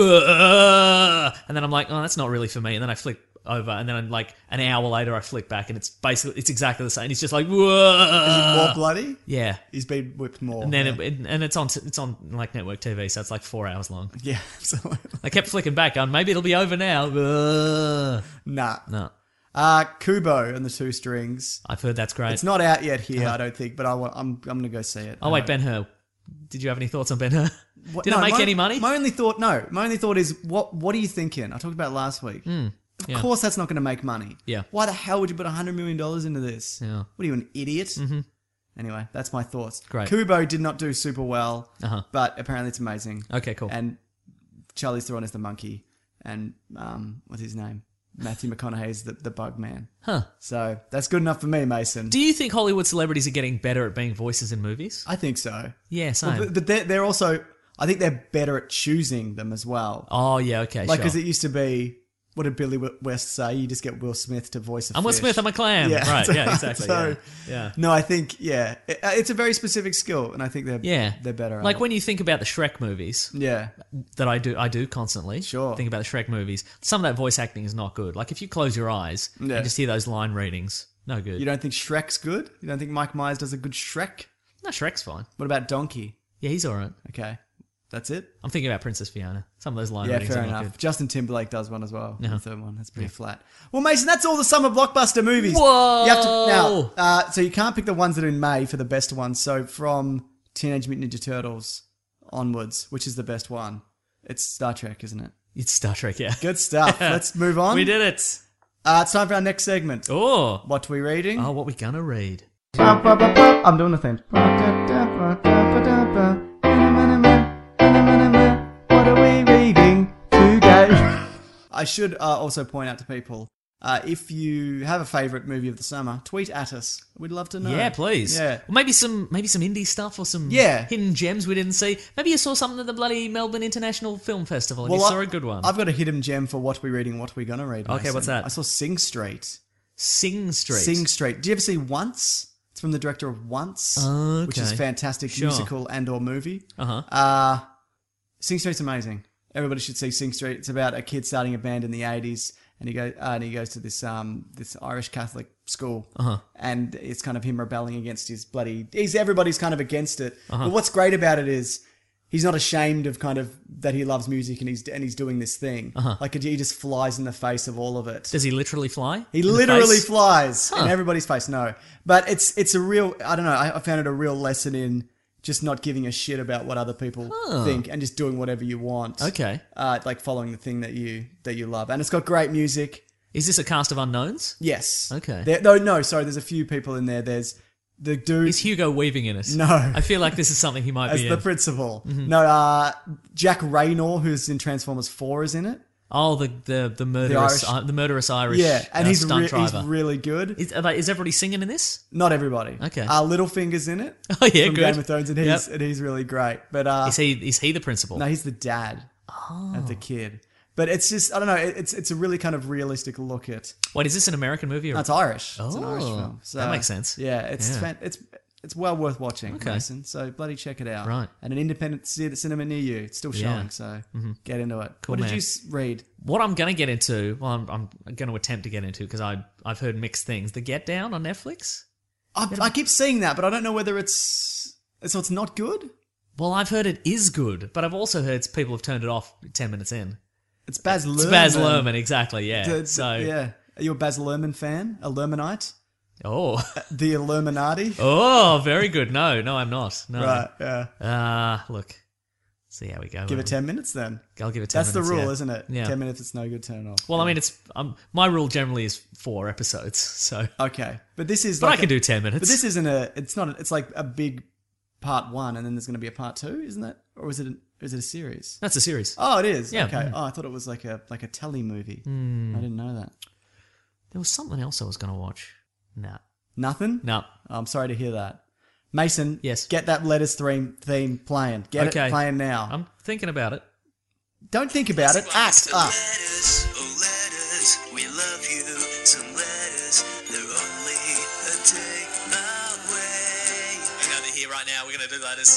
"Ugh," and then I'm like, oh, that's not really for me. And then I flick over, and then like an hour later, I flick back, and it's exactly the same. He's just like, "Whoa." More bloody? Yeah. He's been whipped more. And then yeah. and it's on like network TV, so it's like 4 hours long. Yeah, absolutely. I kept flicking back, going, maybe it'll be over now. Ugh. Nah. No, Kubo and the Two Strings. I've heard that's great. It's not out yet here, I don't think, but I'm going to go see it. Oh wait, Ben-Hur. Did you have any thoughts on Ben-Hur? What- Did no, it make my- any money? My only thought is, what are you thinking? I talked about it last week. yeah. Of course that's not going to make money. Yeah. Why the hell would you put $100 million into this? Yeah. What are you, an idiot? Mm-hmm. Anyway, that's my thoughts. Great. Kubo did not do super well, Uh-huh. but apparently it's amazing. Okay, cool. And Charlize Theron is the monkey, and what's his name? Matthew McConaughey is the bug man. Huh. So that's good enough for me, Mason. Do you think Hollywood celebrities are getting better at being voices in movies? I think so. Yeah, same. Well, but they're also, I think they're better at choosing them as well. Oh, yeah, okay, Like, sure. because it used to be, what did Billy West say? You just get Will Smith to voice a I'm Will fish. Smith, I'm a clam. Yeah. Right, yeah, exactly. So, yeah. No, I think, it's a very specific skill, and I think they're better at Like it. when you think about the Shrek movies Yeah. that I do constantly. Sure. Think about the Shrek movies. Some of that voice acting is not good. Like if you close your eyes Yeah. and just hear those line readings, no good. You don't think Shrek's good? You don't think Mike Myers does a good Shrek? No, Shrek's fine. What about Donkey? Yeah, he's all right. Okay. That's it? I'm thinking about Princess Fiona. Some of those line Yeah, readings fair are not enough. good. Justin Timberlake does one as well. Uh-huh. The third one. That's pretty flat. Well, Mason, that's all the summer blockbuster movies. Whoa! You have to, now, so you can't pick the ones that are in May for the best ones. So from Teenage Mutant Ninja Turtles onwards, which is the best one? It's Star Trek, isn't it? It's Star Trek, yeah. Good stuff. Let's move on. We did it. It's time for our next segment. Oh. What are we reading? Oh, what we gonna read? I'm doing the thing. What are we reading today? I should also point out to people, if you have a favourite movie of the summer, tweet at us. We'd love to know. Yeah, please. Yeah. Or maybe some indie stuff or some Yeah. hidden gems we didn't see. Maybe you saw something at the bloody Melbourne International Film Festival and you Well, saw a good one. I've got a hidden gem for what we reading, what we gonna read. Okay, Mason. what's that? I saw Sing Street. Sing Street. Sing Street. Did you ever see Once? It's from the director of Once, Okay. which is fantastic Sure. musical and or movie. Uh-huh. Sing Street's amazing. Everybody should see Sing Street. It's about a kid starting a band in the 80s, and he goes to this this Irish Catholic school, and it's kind of him rebelling against his bloody. Everybody's kind of against it. But what's great about it is he's not ashamed of kind of that he loves music and he's doing this thing. Like he just flies in the face of all of it. Does he literally fly? He in the literally face? flies in everybody's face. No, but it's a real. I don't know. I found it a real lesson in just not giving a shit about what other people think and just doing whatever you want. Okay. Like following the thing that you love, and it's got great music. Is this a cast of unknowns? Yes. Okay. Sorry. There's a few people in there. There's the dude. Is Hugo Weaving in it? No. I feel like this is something he might as be the in. principal. Mm-hmm. No, Jack Raynor, who's in Transformers 4, is in it. Oh, the murderous Irish- the murderous Irish Yeah, and he's stunt driver. he's really good. Is everybody singing in this? Not everybody. Okay. Littlefinger's in it. Oh yeah, from good. Game of Thrones, and he's really great. But Is he the principal? no, he's the dad of the kid. But it's just I don't know. It's a really kind of realistic look at. Wait, is this an American movie? Or... No, it's Irish. It's an Irish Oh, film. So, that makes sense. Yeah, it's Yeah. it's well worth watching, Okay. Mason. So bloody check it out. Right. And an independent cinema near you. It's still Yeah. showing. So get into it. Cool, what did man. you read? What I'm going to get into, well, I'm going to attempt to get into because I've heard mixed things. The Get Down on Netflix. I keep seeing that, but I don't know whether it's not good. Well, I've heard it is good, but I've also heard people have turned it off 10 minutes in. It's Baz Luhrmann. It's Baz Luhrmann, exactly. Yeah. So yeah, are you a Baz Luhrmann fan? A Luhrmannite? Oh, The Illuminati? oh, very good. No, I'm not. No. Right, yeah. Look. See how we go. Give it 10 minutes then. I'll give it 10 That's minutes. the rule, yeah. isn't it? Yeah. 10 minutes, it's no good, turn it off. Well, I mean, it's my rule generally is 4 episodes, so. Okay. But this is But like I can do 10 minutes. But this isn't it's like a big part 1 and then there's going to be a part 2, isn't that? Or is it a series? That's a series. Oh, it is. Yeah. Okay. Oh, I thought it was like a telly movie. I didn't know that. There was something else I was going to watch. Nah. Nothing? No. Oh, I'm sorry to hear that. Mason, Yes. get that letters theme playing. Get it playing now. I'm thinking about it. Don't think about it. Act up. Letters, oh letters, we love you. Some letters, they're only a day away. We're going to hear right now, we're going to do letters.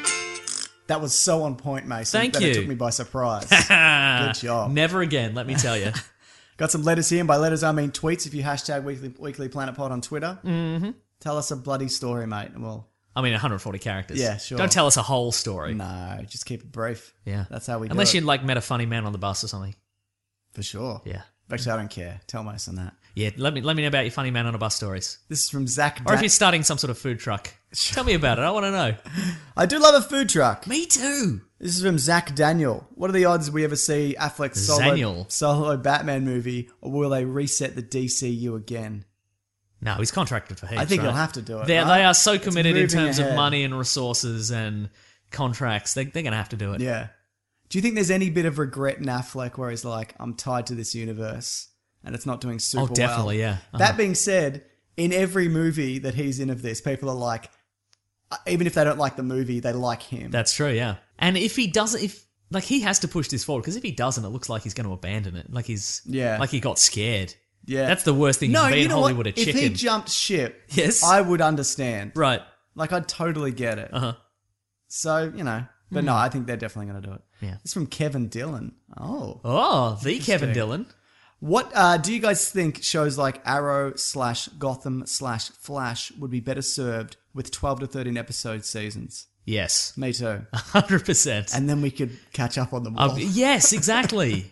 That was so on point, Mason. Thank that you. It took me by surprise. Good job. Never again, let me tell you. Got some letters here, and by letters I mean tweets. If you hashtag Weekly Planet Pod on Twitter, tell us a bloody story, mate. And we'll 140 characters. Yeah, sure. Don't tell us a whole story. no, just keep it brief. Yeah. That's how we do Unless it. you like met a funny man on the bus or something. For sure. Yeah. Actually, I don't care. Tell Mason that. Yeah, let me know about your funny man on a bus stories. This is from Zach. Or if you're starting some sort of food truck. Tell me about it. I want to know. I do love a food truck. Me too. This is from Zach Daniel. What are the odds we ever see Affleck's Zaniel. solo Batman movie, or will they reset the DCU again? No, he's contracted for heaps. I think right? he'll have to do it. They right? are so It's committed in moving terms of ahead. money and resources and contracts. They're going to have to do it. Yeah. Do you think there's any bit of regret in Affleck where he's like, I'm tied to this universe and it's not doing super well? Oh, definitely, yeah. That being said, in every movie that he's in of this, people are like, even if they don't like the movie, they like him. That's true, yeah. And if he doesn't, he has to push this forward, because if he doesn't, it looks like he's going to abandon it. Like he got scared. Yeah. That's the worst thing. No, you can be you in know Hollywood, what? a chicken. If he jumped ship, Yes. I would understand. Right. Like, I'd totally get it. Uh-huh. So, but no, I think they're definitely going to do it. Yeah. It's from Kevin Dillon. Oh. Oh, the Kevin Dillon. What do you guys think shows like Arrow / Gotham / Flash would be better served with 12 to 13 episode seasons? Yes. Me too. 100%. And then we could catch up on them all. Yes, exactly.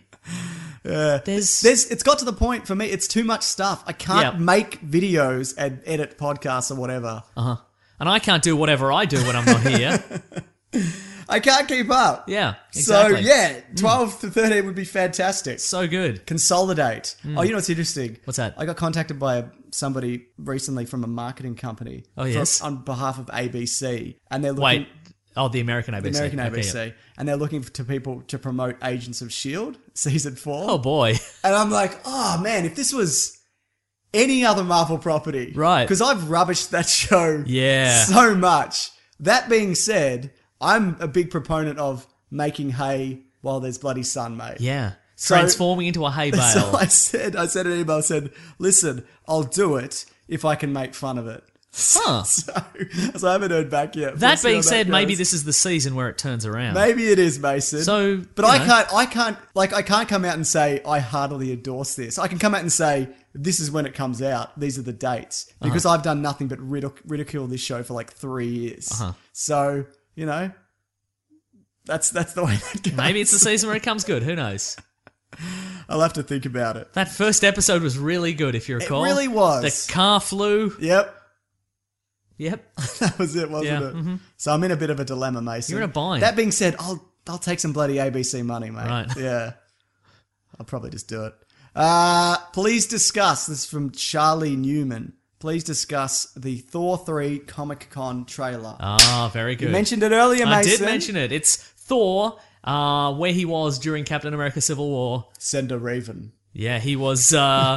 It's got to the point for me, it's too much stuff. I can't Yeah. make videos and edit podcasts or whatever. And I can't do whatever I do when I'm not here. I can't keep up. Yeah, exactly. So, yeah, 12 to 13 would be fantastic. So good. Consolidate. Oh, you know what's interesting? What's that? I got contacted by somebody recently from a marketing company. Oh, yes? On behalf of ABC. And they're looking... Wait. Oh, the American ABC. The American Okay, ABC. yeah. And they're looking to people to promote Agents of S.H.I.E.L.D. season 4. Oh, boy. And I'm like, oh, man, if this was any other Marvel property. Right. Because I've rubbished that show Yeah. so much. That being said, I'm a big proponent of making hay while there's bloody sun, mate. Yeah. So- Transforming into a hay bale. So I sent an email, said, listen, I'll do it if I can make fun of it. Huh. So I haven't heard back yet. We'll That see being how said, maybe goes. this is the season where it turns around. Maybe it is, Mason. So, but you I know. can't come out and say I heartily endorse this. I can come out and say this is when it comes out. These are the dates because I've done nothing but ridicule this show for like 3 years. So that's the way that goes. Maybe it's the season where it comes good. Who knows? I'll have to think about it. That first episode was really good, if you recall. really was. The car flew. Yep, Yep. that was it, wasn't Yeah, it? So I'm in a bit of a dilemma, Mason. You're in a bind. That being said, I'll take some bloody ABC money, mate. Right. Yeah. I'll probably just do it. Please discuss, this is from Charlie Newman. Please discuss the Thor 3 Comic Con trailer. Ah, very good. You mentioned it earlier, I Mason. did mention it. It's Thor, where he was during Captain America Civil War. Sender Raven. Yeah, he was.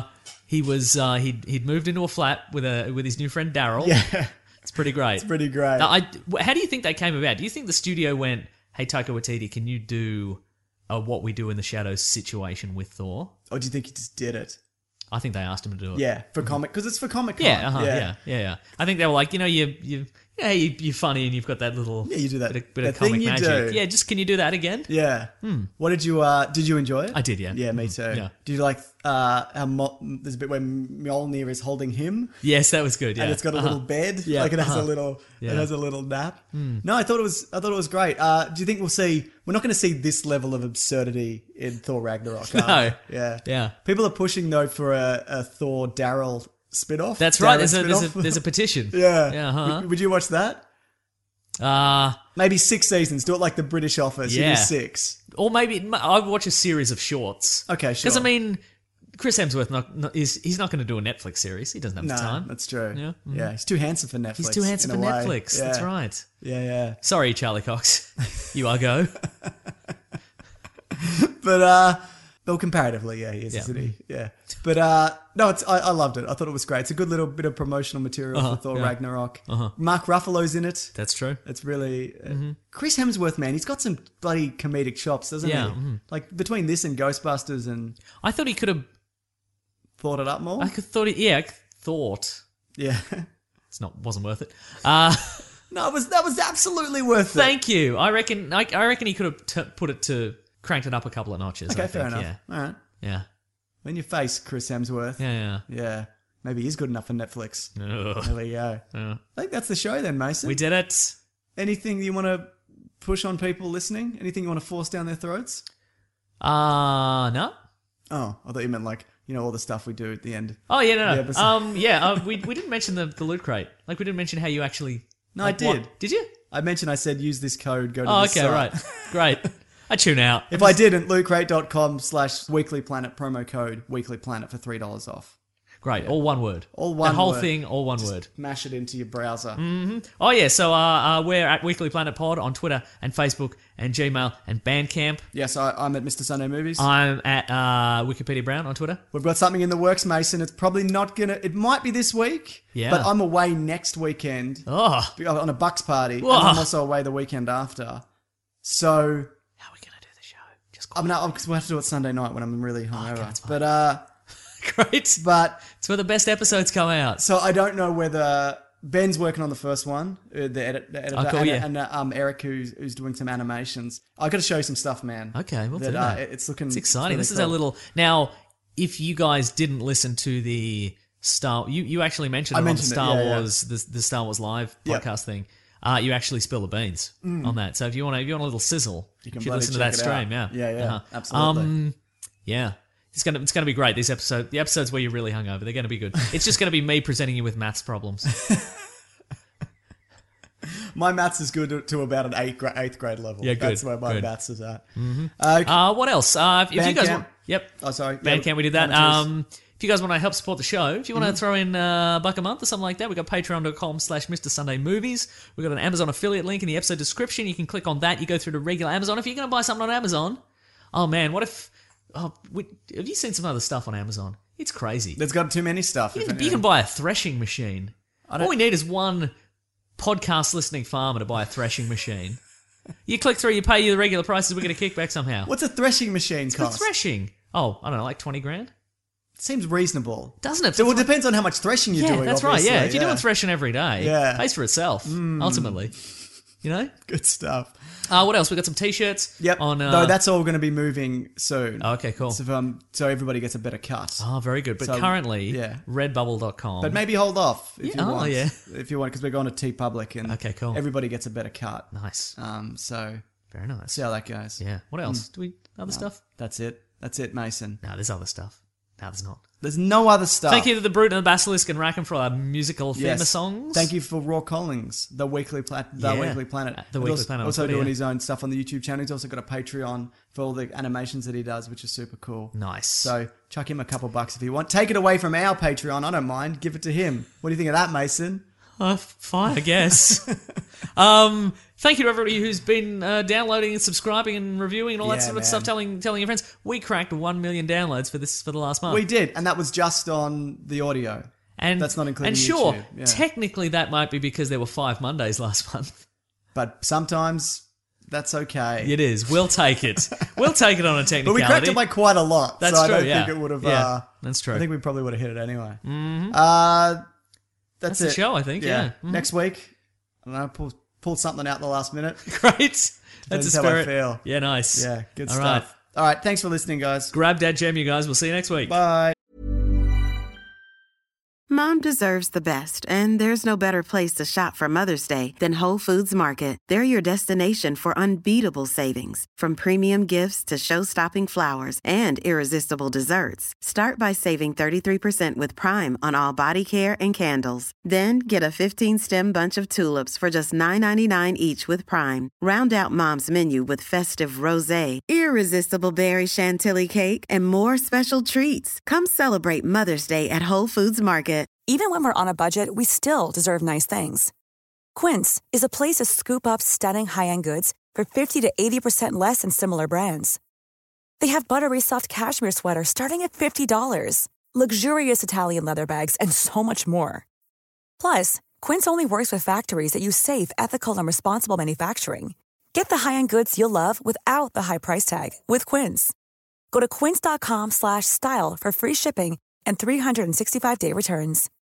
He'd moved into a flat with his new friend Daryl. Yeah. It's pretty great. It's pretty great. Now, how do you think that came about? Do you think the studio went, "Hey, Taika Waititi, can you do What We Do in the Shadows situation with Thor?" Or do you think he just did it? I think they asked him to do it. Yeah, for comic, because it's for Comic Con. Yeah. I think they were like, you're funny and you've got that little Yeah, you do that- bit that of comic thing you magic. do. Yeah, just can you do that again? Yeah. What did you enjoy it? I did, yeah. Yeah, me too. Yeah. Did you like how there's a bit where Mjolnir is holding him? Yes, that was good. Yeah, And it's got a little bed, Yeah, like it has Yeah. it has a little nap. No, I thought it was great. Do you think we're not going to see this level of absurdity in Thor Ragnarok? No. Yeah. Yeah. People are pushing though for a Thor Daryl spin-off. That's right. Darren There's a petition. yeah. Yeah. Would you watch that? Maybe 6 seasons. Do it like the British Office. You Yeah. do 6. Or maybe I would watch a series of shorts. Okay, sure. Because I mean, Chris Hemsworth he's not going to do a Netflix series. He doesn't have the No, time. that's true. Yeah. Yeah, he's too handsome for Netflix. He's too handsome for in a way. Netflix. Yeah. That's right. Yeah. Sorry, Charlie Cox. You are go. But well, comparatively, yeah, he is, Yeah. isn't he? Yeah. But no, I loved it. I thought it was great. It's a good little bit of promotional material for Thor Ragnarok. Mark Ruffalo's in it. That's true. It's really Chris Hemsworth, man. He's got some bloody comedic chops, doesn't Yeah, he? Like between this and Ghostbusters, and I thought he could have. thought it up more. I thought Yeah. wasn't worth it. No, that was absolutely worth it. Thank you. I reckon he could have cranked it up a couple of notches. Okay, I fair think. enough. All right. Yeah. In your face, Chris Hemsworth. Yeah. Yeah. Maybe he's good enough for Netflix. Ugh. There we go. Yeah. I think that's the show then, Mason. We did it. Anything you want to push on people listening? Anything you want to force down their throats? No. Oh, I thought you meant like, all the stuff we do at the end. Oh yeah, The no. episode. We didn't mention the loot crate. Like we didn't mention how you actually. No, like, I did. what- Did you? I mentioned I said use this code, go to Oh, this okay, site. right, great. I tune out. If I didn't, lootcrate.com/weeklyplanet promo code weeklyplanet for $3 off. Great, all one word. All one The whole word. thing, all one word. Mash it into your browser. Oh yeah, so we're at Weekly Planet Pod on Twitter and Facebook and Gmail and Bandcamp. Yes, I'm at Mr. Sunday Movies. I'm at Wikipedia Brown on Twitter. We've got something in the works, Mason. It's probably not gonna. It might be this week. Yeah. But I'm away next weekend Oh, on a Bucks party, Whoa. and I'm also away the weekend after. So how are we gonna do the show? Just because we'll have to do it Sunday night when I'm really hungover. that's fine. But great. It's where the best episodes come out. so I don't know whether Ben's working on the first one, the editor, Oh, cool, yeah. and Eric who's doing some animations. I got to show you some stuff, man. Okay, we'll do that. It's looking. It's exciting. really This is cool. our little. Now, if you guys didn't listen to the you actually mentioned I it on the mentioned it, Star yeah, yeah. Wars the Star Wars Live Yep. podcast thing. You actually spill the beans on that. So if you want a little sizzle, you can should bloody listen to that check it out. stream. Yeah, Yeah, absolutely. Yeah. It's gonna be great. This episode, the episodes where you're really hungover, they're gonna be good. It's just gonna be me presenting you with maths problems. My maths is good to about an eighth grade level. Yeah, good, That's where my good. maths is at. What else? If you guys Bandcamp. want, yep. Oh, sorry. Bandcamp, we did that. If you guys want to help support the show, if you want to throw in $1 a month or something like that, we've got patreon.com/MrSundayMovies. We've got an Amazon affiliate link in the episode description. You can click on that. You go through to regular Amazon. If you're going to buy something on Amazon, oh man, what if... have you seen some other stuff on Amazon? It's crazy. There's got too many stuff. You can buy a threshing machine. All we need is one podcast listening farmer to buy a threshing machine. You click through, you pay you the regular prices, we get a kickback somehow. What's a threshing machine For cost? threshing? Oh, I don't know, like 20 grand? Seems reasonable. Doesn't it? Well, it depends on how much threshing you're Yeah, doing. that's right. Yeah, obviously, if you're doing threshing every day, Yeah. it pays for itself, ultimately. You know? Good stuff. What else? We got some t-shirts. Yep. On, Though that's all going to be moving soon. Oh, okay, cool. So everybody gets a better cut. Oh, very good. But So, currently, yeah. redbubble.com. But maybe hold off if you Yeah, oh, want. yeah. If you want, because we're going to TeePublic and Okay, cool. everybody gets a better cut. Nice. So Very nice. see how that goes. Yeah. What else? Do we... Other stuff? That's it. That's it, Mason. No, there's other stuff. No, there's not. There's no other stuff. Thank you to the Brute and the Basilisk and Rackham for our musical theme Yes. songs. Thank you for Raw Collins, the Weekly Planet. Yeah. The The Weekly also, Planet on Also Twitter, doing yeah. his own stuff on the YouTube channel. He's also got a Patreon for all the animations that he does, which is super cool. Nice. So chuck him a couple bucks if you want. Take it away from our Patreon. I don't mind. Give it to him. What do you think of that, Mason? Fine, I guess. Thank you to everybody who's been downloading and subscribing and reviewing and all that Yeah, sort of man. stuff, telling your friends. We cracked 1 million downloads for the last month. We did, and that was just on the audio. and that's not including And sure, YouTube, yeah. technically that might be because there were 5 Mondays last month. But sometimes that's okay. It is. We'll take it. We'll take it on a But technicality. we cracked it by quite a lot. That's so true, I don't yeah. think it would have. Yeah, that's true. I think we probably would have hit it anyway. Mm-hmm. That's the it. show, I think, yeah. Mhm. Next week, I don't know, pull something out in the last minute. Great. That's a Depends how I spirit. feel. Yeah, nice. Yeah, good All stuff. right. All right, thanks for listening, guys. Grab that gem, you guys. We'll see you next week. Bye. Mom deserves the best, and there's no better place to shop for Mother's Day than Whole Foods Market. They're your destination for unbeatable savings, from premium gifts to show-stopping flowers and irresistible desserts. Start by saving 33% with Prime on all body care and candles. Then get a 15-stem bunch of tulips for just $9.99 each with Prime. Round out Mom's menu with festive rosé, irresistible berry chantilly cake, and more special treats. Come celebrate Mother's Day at Whole Foods Market. Even when we're on a budget, we still deserve nice things. Quince is a place to scoop up stunning high-end goods for 50 to 80% less than similar brands. They have buttery soft cashmere sweaters starting at $50, luxurious Italian leather bags, and so much more. Plus, Quince only works with factories that use safe, ethical, and responsible manufacturing. Get the high-end goods you'll love without the high price tag with Quince. Go to quince.com/style for free shipping and 365-day returns.